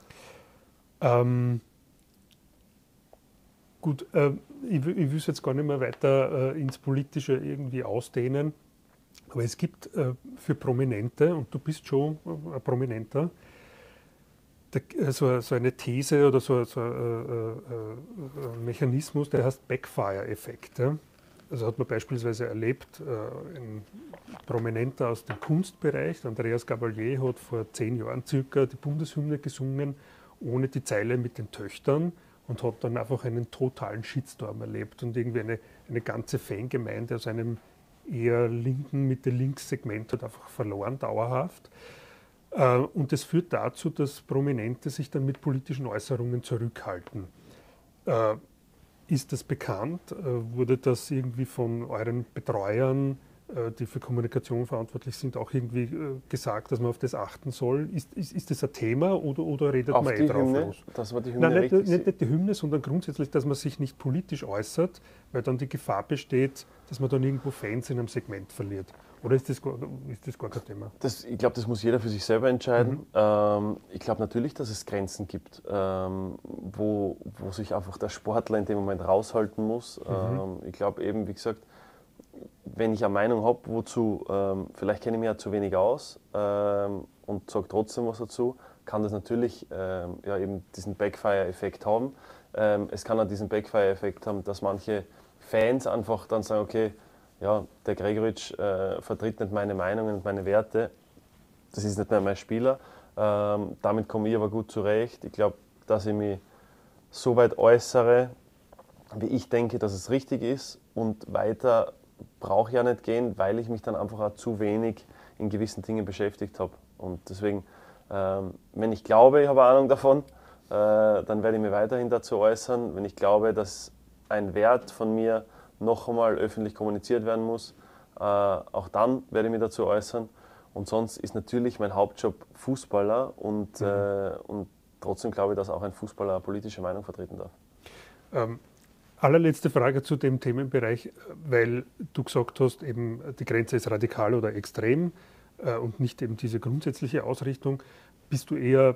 Ähm, gut, äh, ich, ich will es jetzt gar nicht mehr weiter äh, ins Politische irgendwie ausdehnen. Aber es gibt äh, für Prominente, und du bist schon ein Prominenter, der, so, so eine These oder so, so äh, äh, ein Mechanismus, der heißt Backfire-Effekt. Ja? Also hat man beispielsweise erlebt, äh, ein Prominenter aus dem Kunstbereich, Andreas Gabalier, hat vor zehn Jahren circa die Bundeshymne gesungen, ohne die Zeile mit den Töchtern und hat dann einfach einen totalen Shitstorm erlebt und irgendwie eine, eine ganze Fangemeinde aus einem eher linken, Mitte-Links-Segment hat einfach verloren, dauerhaft. Und das führt dazu, dass Prominente sich dann mit politischen Äußerungen zurückhalten. Ist das bekannt? Wurde das irgendwie von euren Betreuern die für Kommunikation verantwortlich sind, auch irgendwie äh, gesagt, dass man auf das achten soll. Ist, ist, ist das ein Thema oder, oder redet auf man eh die drauf Hymne, los? dass man die Hymne Nein, nicht, richtig nicht, nicht die Hymne, sondern grundsätzlich, dass man sich nicht politisch äußert, weil dann die Gefahr besteht, dass man dann irgendwo Fans in einem Segment verliert. Oder ist das gar, ist das gar kein Thema? Das, ich glaube, das muss jeder für sich selber entscheiden. Mhm. Ähm, ich glaube natürlich, dass es Grenzen gibt, ähm, wo, wo sich einfach der Sportler in dem Moment raushalten muss. Mhm. Ähm, ich glaube eben, wie gesagt, wenn ich eine Meinung habe, wozu, ähm, vielleicht kenne ich mich ja zu wenig aus ähm, und sage trotzdem was dazu, kann das natürlich ähm, ja, eben diesen Backfire-Effekt haben. Ähm, es kann auch diesen Backfire-Effekt haben, dass manche Fans einfach dann sagen, okay, ja, der Gregoritsch äh, vertritt nicht meine Meinungen und meine Werte, das ist nicht mehr mein Spieler. Ähm, damit komme ich aber gut zurecht. Ich glaube, dass ich mich so weit äußere, wie ich denke, dass es richtig ist, und weiter brauche ich ja nicht gehen, weil ich mich dann einfach auch zu wenig in gewissen Dingen beschäftigt habe. Und deswegen, ähm, wenn ich glaube, ich habe Ahnung davon, äh, dann werde ich mich weiterhin dazu äußern. Wenn ich glaube, dass ein Wert von mir noch einmal öffentlich kommuniziert werden muss, äh, auch dann werde ich mich dazu äußern. Und sonst ist natürlich mein Hauptjob Fußballer und, mhm. äh, und trotzdem glaube ich, dass auch ein Fußballer eine politische Meinung vertreten darf. Ähm, allerletzte Frage zu dem Themenbereich, weil du gesagt hast, eben die Grenze ist radikal oder extrem äh, und nicht eben diese grundsätzliche Ausrichtung. Bist du eher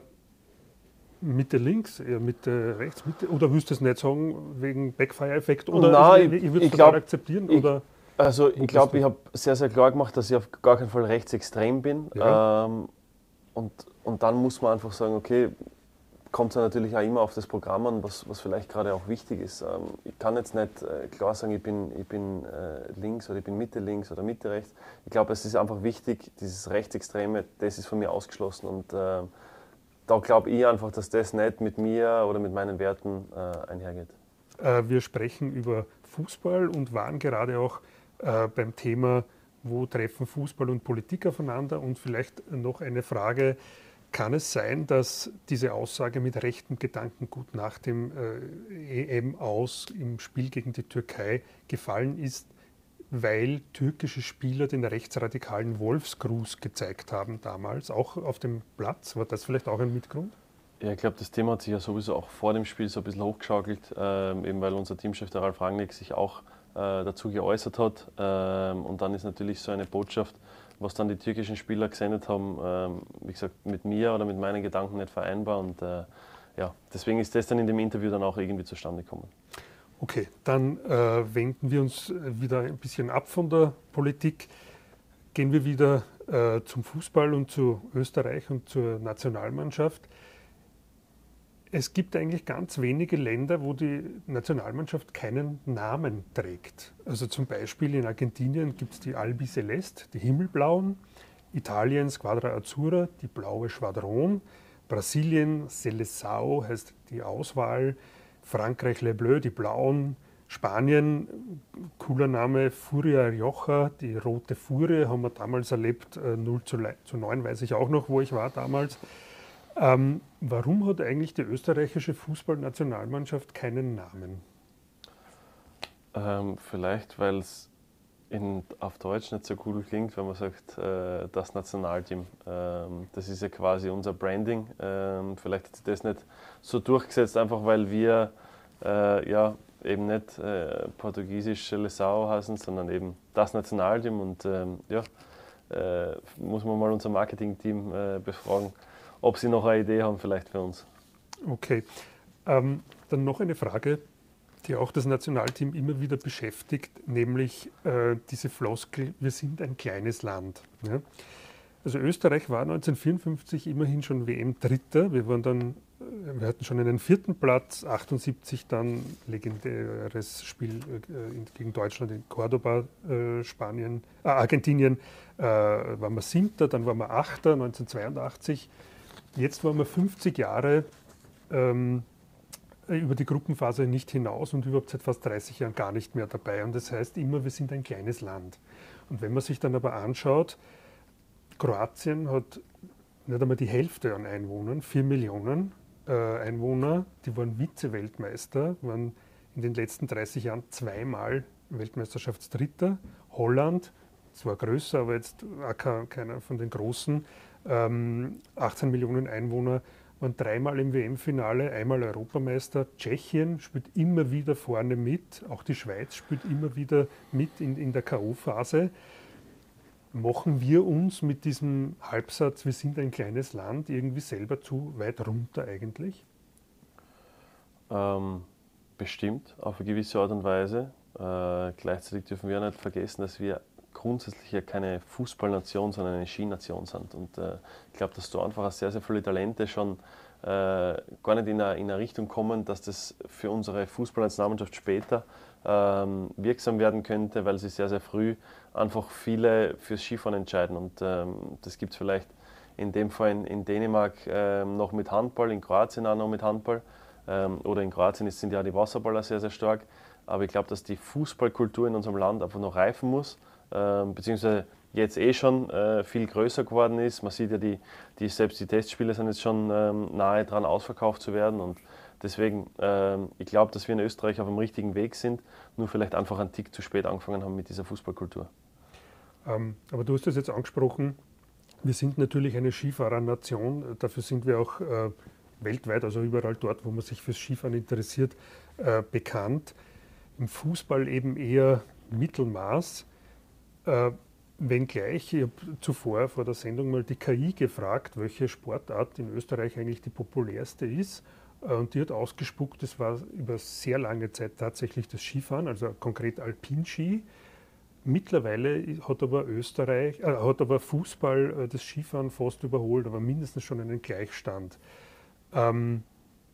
Mitte links, eher Mitte rechts, Mitte, oder willst du das nicht sagen wegen Backfire-Effekt? Oder Nein, also, ich, ich würde es total akzeptieren? Ich, oder also ich glaube, ich habe sehr, sehr klar gemacht, dass ich auf gar keinen Fall rechtsextrem bin. Ja. Ähm, und, und dann muss man einfach sagen, okay, kommt es ja natürlich auch immer auf das Programm an, was, was vielleicht gerade auch wichtig ist. Ähm, ich kann jetzt nicht äh, klar sagen, ich bin, ich bin äh, links oder ich bin Mitte links oder Mitte rechts. Ich glaube, es ist einfach wichtig, dieses Rechtsextreme, das ist von mir ausgeschlossen. Und äh, da glaube ich einfach, dass das nicht mit mir oder mit meinen Werten äh, einhergeht. Äh, wir sprechen über Fußball und waren gerade auch äh, beim Thema, wo treffen Fußball und Politik aufeinander? Und vielleicht noch eine Frage. Kann es sein, dass diese Aussage mit rechtem Gedankengut nach dem äh, E M-Aus im Spiel gegen die Türkei gefallen ist, weil türkische Spieler den rechtsradikalen Wolfsgruß gezeigt haben damals, auch auf dem Platz? War das vielleicht auch ein Mitgrund? Ja, ich glaube, das Thema hat sich ja sowieso auch vor dem Spiel so ein bisschen hochgeschaukelt, ähm, eben weil unser Teamchef, der Ralf Rangnick, sich auch äh, dazu geäußert hat. Ähm, und dann ist natürlich so eine Botschaft, was dann die türkischen Spieler gesendet haben, ähm, wie gesagt, mit mir oder mit meinen Gedanken nicht vereinbar. Und äh, ja, deswegen ist das dann in dem Interview dann auch irgendwie zustande gekommen. Okay, dann äh, wenden wir uns wieder ein bisschen ab von der Politik. Gehen wir wieder äh, zum Fußball und zu Österreich und zur Nationalmannschaft. Es gibt eigentlich ganz wenige Länder, wo die Nationalmannschaft keinen Namen trägt. Also zum Beispiel in Argentinien gibt es die Albi Celeste, die Himmelblauen, Italien Squadra Azzurra, die blaue Schwadron, Brasilien Seleção heißt die Auswahl, Frankreich Les Bleus, die Blauen, Spanien, cooler Name, Furia Rioja, die rote Furie, haben wir damals erlebt, null zu neun weiß ich auch noch, wo ich war damals. Ähm, warum hat eigentlich die österreichische Fußballnationalmannschaft keinen Namen? Ähm, vielleicht, weil es auf Deutsch nicht so cool klingt, wenn man sagt, äh, das Nationalteam. Ähm, das ist ja quasi unser Branding. Ähm, vielleicht hat sich das nicht so durchgesetzt, einfach weil wir äh, ja, eben nicht äh, portugiesisch Seleção heißen, sondern eben das Nationalteam. Und ähm, ja, äh, muss man mal unser Marketingteam äh, befragen, ob sie noch eine Idee haben vielleicht für uns. Okay, ähm, dann noch eine Frage, die auch das Nationalteam immer wieder beschäftigt, nämlich äh, diese Floskel, wir sind ein kleines Land. Ja? Also Österreich war neunzehnhundertvierundfünfzig immerhin schon W M-Dritter. Wir waren dann, wir hatten schon einen vierten Platz, achtundsiebzig dann legendäres Spiel äh, gegen Deutschland in Cordoba, äh, Spanien, äh, Argentinien, äh, waren wir siebter, dann waren wir achter, neunzehnhundertzweiundachtzig. Jetzt waren wir fünfzig Jahre ähm, über die Gruppenphase nicht hinaus und überhaupt seit fast dreißig Jahren gar nicht mehr dabei. Und das heißt immer, wir sind ein kleines Land. Und wenn man sich dann aber anschaut, Kroatien hat nicht einmal die Hälfte an Einwohnern, vier Millionen äh, Einwohner, die waren Vize-Weltmeister, waren in den letzten dreißig Jahren zweimal Weltmeisterschaftsdritter. Holland zwar größer, aber jetzt auch keiner von den großen, ähm, achtzehn Millionen Einwohner, waren dreimal im W M-Finale, einmal Europameister. Tschechien spielt immer wieder vorne mit, auch die Schweiz spielt immer wieder mit in, in der K O-Phase. Machen wir uns mit diesem Halbsatz, wir sind ein kleines Land, irgendwie selber zu weit runter eigentlich? Ähm, bestimmt, auf eine gewisse Art und Weise. Äh, gleichzeitig dürfen wir nicht vergessen, dass wir grundsätzlich ja keine Fußballnation, sondern eine Skination sind. Und äh, ich glaube, dass da einfach sehr, sehr viele Talente schon äh, gar nicht in eine, in eine Richtung kommen, dass das für unsere Fußballnationalmannschaft später ähm, wirksam werden könnte, weil sie sehr, sehr früh einfach viele fürs Skifahren entscheiden. Und ähm, das gibt es vielleicht in dem Fall in, in Dänemark ähm, noch mit Handball, in Kroatien auch noch mit Handball. Ähm, oder in Kroatien sind ja die Wasserballer sehr, sehr stark. Aber ich glaube, dass die Fußballkultur in unserem Land einfach noch reifen muss, ähm, beziehungsweise jetzt eh schon äh, viel größer geworden ist. Man sieht ja, die, die, selbst die Testspiele sind jetzt schon ähm, nahe dran, ausverkauft zu werden. Und deswegen, ähm, ich glaube, dass wir in Österreich auf dem richtigen Weg sind, nur vielleicht einfach einen Tick zu spät angefangen haben mit dieser Fußballkultur. Ähm, aber du hast das jetzt angesprochen, wir sind natürlich eine Skifahrernation, dafür sind wir auch äh, weltweit, also überall dort, wo man sich fürs Skifahren interessiert, äh, bekannt. Im Fußball eben eher Mittelmaß. Äh, wenngleich, ich habe zuvor vor der Sendung mal die K I gefragt, welche Sportart in Österreich eigentlich die populärste ist. Äh, und die hat ausgespuckt, das war über sehr lange Zeit tatsächlich das Skifahren, also konkret Alpinski. Mittlerweile hat aber Österreich, äh, hat aber Fußball äh, das Skifahren fast überholt, aber mindestens schon einen Gleichstand. Ähm,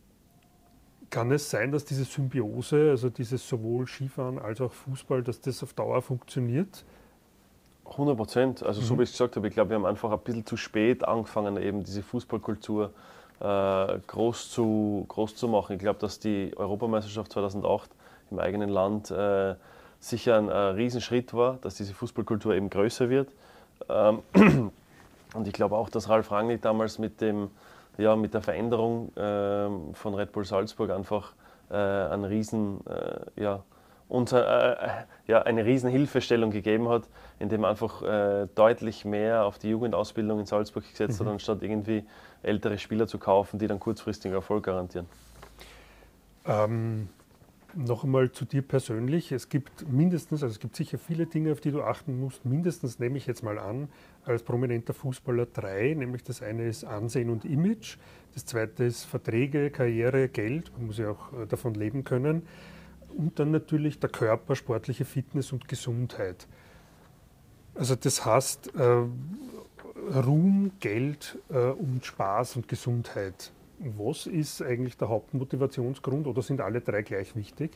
kann es sein, dass diese Symbiose, also dieses sowohl Skifahren als auch Fußball, dass das auf Dauer funktioniert? hundert Prozent. Also, mhm. so wie ich es gesagt habe, ich glaube, wir haben einfach ein bisschen zu spät angefangen, eben diese Fußballkultur äh, groß, zu, groß zu machen. Ich glaube, dass die Europameisterschaft zweitausendacht im eigenen Land äh, sicher ein, ein Riesenschritt war, dass diese Fußballkultur eben größer wird. Ähm, und ich glaube auch, dass Ralf Rangnick damals mit, dem, ja, mit der Veränderung äh, von Red Bull Salzburg einfach äh, einen riesen, äh, ja, uns äh, ja, eine riesen Hilfestellung gegeben hat, indem er einfach äh, deutlich mehr auf die Jugendausbildung in Salzburg gesetzt mhm. hat, anstatt irgendwie ältere Spieler zu kaufen, die dann kurzfristigen Erfolg garantieren. Ähm, noch einmal zu dir persönlich. Es gibt mindestens, also es gibt sicher viele Dinge, auf die du achten musst. Mindestens nehme ich jetzt mal an, als prominenter Fußballer drei, nämlich das eine ist Ansehen und Image, das zweite ist Verträge, Karriere, Geld, man muss ja auch äh, davon leben können. Und dann natürlich der Körper, sportliche Fitness und Gesundheit. Also das heißt äh, Ruhm, Geld äh, und Spaß und Gesundheit. Was ist eigentlich der Hauptmotivationsgrund oder sind alle drei gleich wichtig?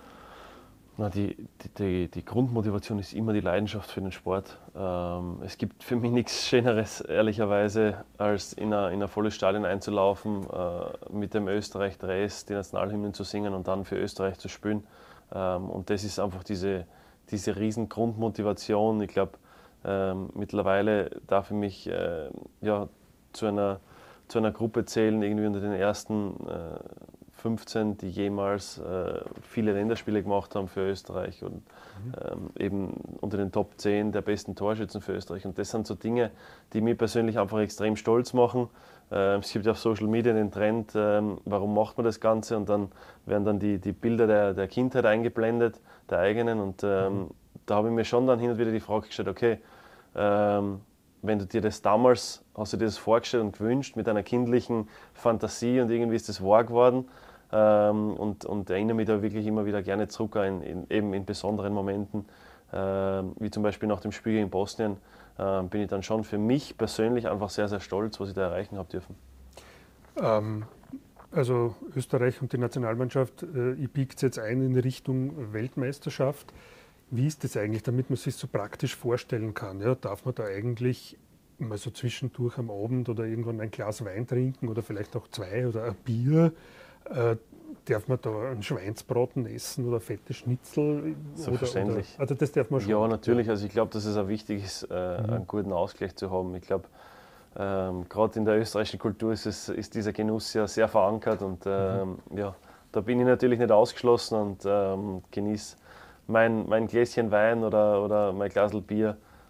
Na, die, die, die Grundmotivation ist immer die Leidenschaft für den Sport. Ähm, es gibt für mich nichts Schöneres, ehrlicherweise, als in ein, in ein volles Stadion einzulaufen, äh, mit dem Österreich-Dress die Nationalhymnen zu singen und dann für Österreich zu spielen. Ähm, und das ist einfach diese, diese riesen Grundmotivation. Ich glaube, ähm, mittlerweile darf ich mich äh, ja, zu einer zu einer Gruppe zählen, irgendwie unter den ersten äh, fünfzehn, die jemals äh, viele Länderspiele gemacht haben für Österreich und mhm. ähm, eben unter den Top zehn der besten Torschützen für Österreich. Und das sind so Dinge, die mich persönlich einfach extrem stolz machen. Ähm, es gibt auf Social Media den Trend, ähm, warum macht man das Ganze? Und dann werden dann die, die Bilder der, der Kindheit eingeblendet, der eigenen. Und ähm, mhm. da habe ich mir schon dann hin und wieder die Frage gestellt, okay, ähm, wenn du dir das damals, hast du dir das vorgestellt und gewünscht mit einer kindlichen Fantasie und irgendwie ist das wahr geworden ähm, und, und erinnere mich da wirklich immer wieder gerne zurück in, in, eben in besonderen Momenten, äh, wie zum Beispiel nach dem Spiel gegen Bosnien, äh, bin ich dann schon für mich persönlich einfach sehr, sehr stolz, was ich da erreichen habe dürfen. Ähm, also Österreich und die Nationalmannschaft, äh, ich biege es jetzt ein in Richtung Weltmeisterschaft. Wie ist das eigentlich, damit man sich so praktisch vorstellen kann? Ja, darf man da eigentlich mal so zwischendurch am Abend oder irgendwann ein Glas Wein trinken oder vielleicht auch zwei oder ein Bier? Äh, darf man da einen Schweinsbraten essen oder fette Schnitzel? Selbstverständlich. Oder, oder, also das darf man schon. Ja, natürlich. Also ich glaube, dass es auch wichtig ist, äh, mhm. einen guten Ausgleich zu haben. Ich glaube, ähm, gerade in der österreichischen Kultur ist, es, ist dieser Genuss ja sehr verankert und ähm, mhm. ja, da bin ich natürlich nicht ausgeschlossen und ähm, genieße Mein, mein Gläschen Wein oder, oder mein Glasl Bier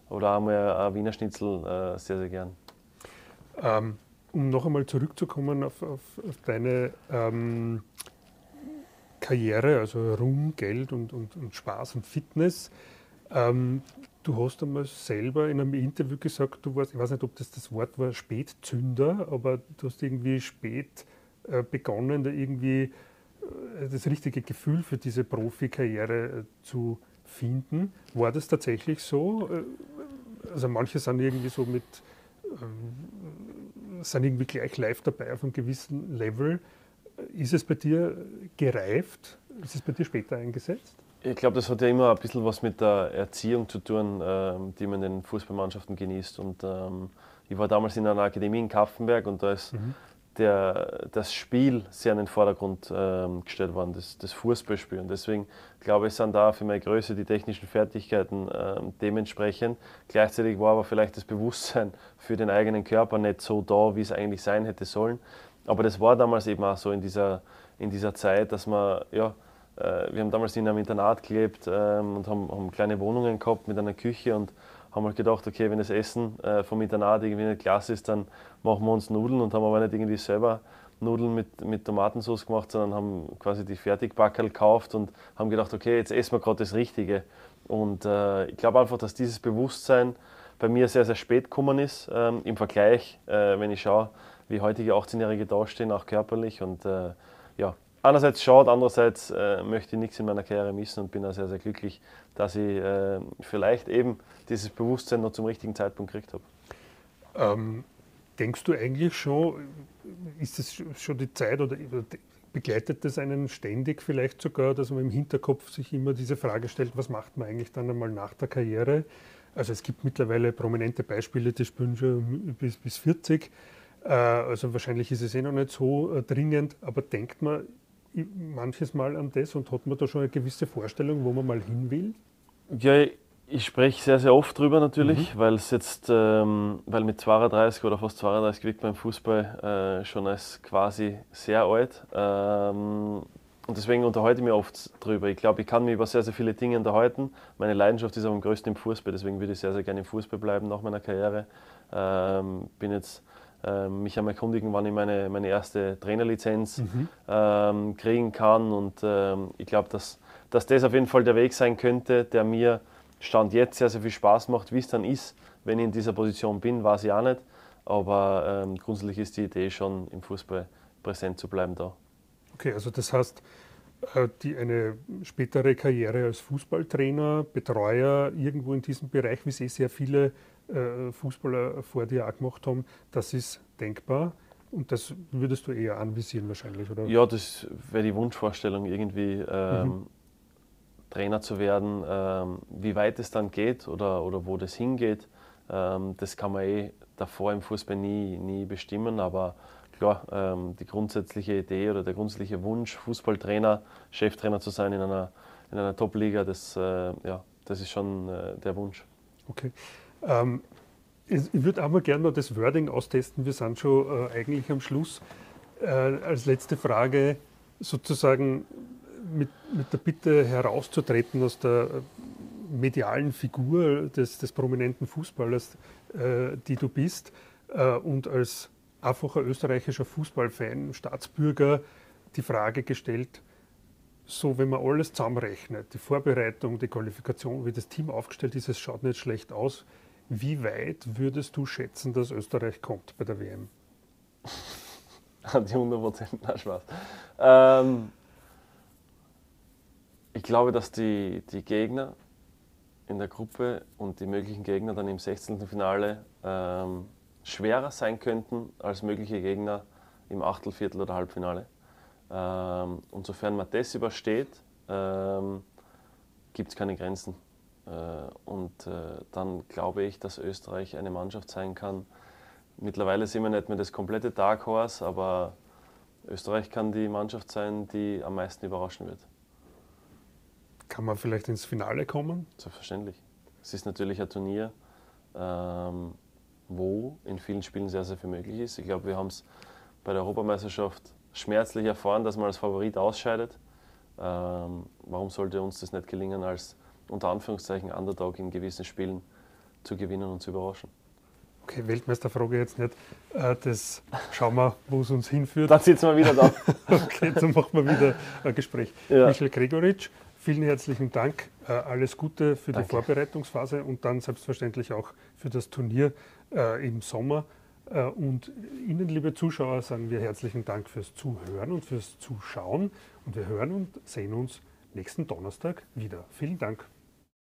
oder einmal ein Wiener Schnitzel äh, sehr, sehr gern. Ähm, um noch einmal zurückzukommen auf, auf, auf deine ähm, Karriere, also Ruhm, Geld und, und, und Spaß und Fitness. Ähm, du hast einmal selber in einem Interview gesagt, du warst, ich weiß nicht, ob das das Wort war, Spätzünder, aber du hast irgendwie spät äh, begonnen, da irgendwie äh, das richtige Gefühl für diese Profikarriere äh, zu finden. War das tatsächlich so? Äh, also manche sind irgendwie so mit, ähm, sind irgendwie gleich live dabei auf einem gewissen Level. Ist es bei dir gereift? Ist es bei dir später eingesetzt? Ich glaube, das hat ja immer ein bisschen was mit der Erziehung zu tun, ähm, die man in den Fußballmannschaften genießt. Und ähm, ich war damals in einer Akademie in Kaffenberg und da ist mhm. der, das Spiel sehr in den Vordergrund ähm, gestellt worden, das, das Fußballspiel. Und deswegen glaube ich, sind da für meine Größe die technischen Fertigkeiten ähm, dementsprechend. Gleichzeitig war aber vielleicht das Bewusstsein für den eigenen Körper nicht so da, wie es eigentlich sein hätte sollen. Aber das war damals eben auch so in dieser, in dieser Zeit, dass man, ja, äh, wir haben damals in einem Internat gelebt ähm, und haben, haben kleine Wohnungen gehabt mit einer Küche und haben halt gedacht, okay, wenn das Essen äh, vom Internat irgendwie nicht klasse ist, dann machen wir uns Nudeln und haben aber nicht irgendwie selber Nudeln mit, mit Tomatensauce gemacht, sondern haben quasi die Fertigbackerl gekauft und haben gedacht, okay, jetzt essen wir gerade das Richtige. Und äh, ich glaube einfach, dass dieses Bewusstsein bei mir sehr, sehr spät gekommen ist, ähm, im Vergleich, äh, wenn ich schaue, wie heutige achtzehnjährige dastehen, auch körperlich. Und äh, ja, einerseits schade, andererseits äh, möchte ich nichts in meiner Karriere missen und bin auch sehr, sehr glücklich, dass ich äh, vielleicht eben dieses Bewusstsein noch zum richtigen Zeitpunkt gekriegt habe. Ähm, denkst du eigentlich schon, ist es schon die Zeit oder begleitet das einen ständig vielleicht sogar, dass man im Hinterkopf sich immer diese Frage stellt, was macht man eigentlich dann einmal nach der Karriere? Also es gibt mittlerweile prominente Beispiele, die spielen schon bis, bis vierzig. Also wahrscheinlich ist es eh noch nicht so dringend, aber denkt man manches Mal an das und hat man da schon eine gewisse Vorstellung, wo man mal hin will? Ja, ich spreche sehr, sehr oft drüber natürlich, mhm. weil es jetzt, ähm, weil mit zweiunddreißig oder fast zweiunddreißig wirkt man im Fußball äh, schon als quasi sehr alt. Ähm, und deswegen unterhalte ich mich oft drüber. Ich glaube, ich kann mich über sehr, sehr viele Dinge unterhalten. Meine Leidenschaft ist aber am größten im Fußball, deswegen würde ich sehr, sehr gerne im Fußball bleiben nach meiner Karriere. Ähm, bin jetzt ähm, mich am erkundigen, wann ich meine, meine erste Trainerlizenz mhm. ähm, kriegen kann. Und ähm, ich glaube, dass, dass das auf jeden Fall der Weg sein könnte, der mir Stand jetzt sehr, sehr viel Spaß macht. Wie es dann ist, wenn ich in dieser Position bin, weiß ich auch nicht. Aber ähm, grundsätzlich ist die Idee schon, im Fußball präsent zu bleiben da. Okay, also das heißt, die, eine spätere Karriere als Fußballtrainer, Betreuer, irgendwo in diesem Bereich, wie es eh sehr viele äh, Fußballer vor dir auch gemacht haben, das ist denkbar. Und das würdest du eher anvisieren wahrscheinlich, oder? Ja, das wäre die Wunschvorstellung, irgendwie ähm, mhm. Trainer zu werden. Ähm, wie weit es dann geht oder, oder wo das hingeht, ähm, das kann man eh davor im Fußball nie, nie bestimmen. Aber klar, ähm, die grundsätzliche Idee oder der grundsätzliche Wunsch, Fußballtrainer, Cheftrainer zu sein in einer, in einer Top-Liga, das, äh, ja, das ist schon äh, der Wunsch. Okay. Ähm, ich würde aber gerne noch das Wording austesten. Wir sind schon äh, eigentlich am Schluss. Äh, als letzte Frage sozusagen mit, mit der Bitte herauszutreten aus der medialen Figur des, des prominenten Fußballers, äh, die du bist, äh, und als einfacher österreichischer Fußballfan, Staatsbürger, die Frage gestellt, so wenn man alles zusammenrechnet, die Vorbereitung, die Qualifikation, wie das Team aufgestellt ist, es schaut nicht schlecht aus. Wie weit würdest du schätzen, dass Österreich kommt bei der W M? Die hundert Prozent, na Spaß. Ähm, ich glaube, dass die, die Gegner in der Gruppe und die möglichen Gegner dann im sechzehnten Finale ähm, schwerer sein könnten als mögliche Gegner im Achtel-, Viertel- oder Halbfinale. Ähm, und sofern man das übersteht, ähm, gibt es keine Grenzen. Äh, und äh, dann glaube ich, dass Österreich eine Mannschaft sein kann. Mittlerweile sind wir nicht mehr das komplette Dark Horse, aber Österreich kann die Mannschaft sein, die am meisten überraschen wird. Kann man vielleicht ins Finale kommen? Selbstverständlich. Es ist natürlich ein Turnier, ähm, wo in vielen Spielen sehr, sehr viel möglich ist. Ich glaube, wir haben es bei der Europameisterschaft schmerzlich erfahren, dass man als Favorit ausscheidet. Ähm, warum sollte uns das nicht gelingen, als unter Anführungszeichen Underdog in gewissen Spielen zu gewinnen und zu überraschen. Okay, Weltmeisterfrage jetzt nicht. Das schauen wir, wo es uns hinführt. Dann sitzen wir wieder da. Okay, dann machen wir wieder ein Gespräch. Ja. Michael Gregoritsch, vielen herzlichen Dank. Alles Gute für die Danke. Vorbereitungsphase und dann selbstverständlich auch für das Turnier im Sommer. Und Ihnen, liebe Zuschauer, sagen wir herzlichen Dank fürs Zuhören und fürs Zuschauen. Und wir hören und sehen uns nächsten Donnerstag wieder. Vielen Dank.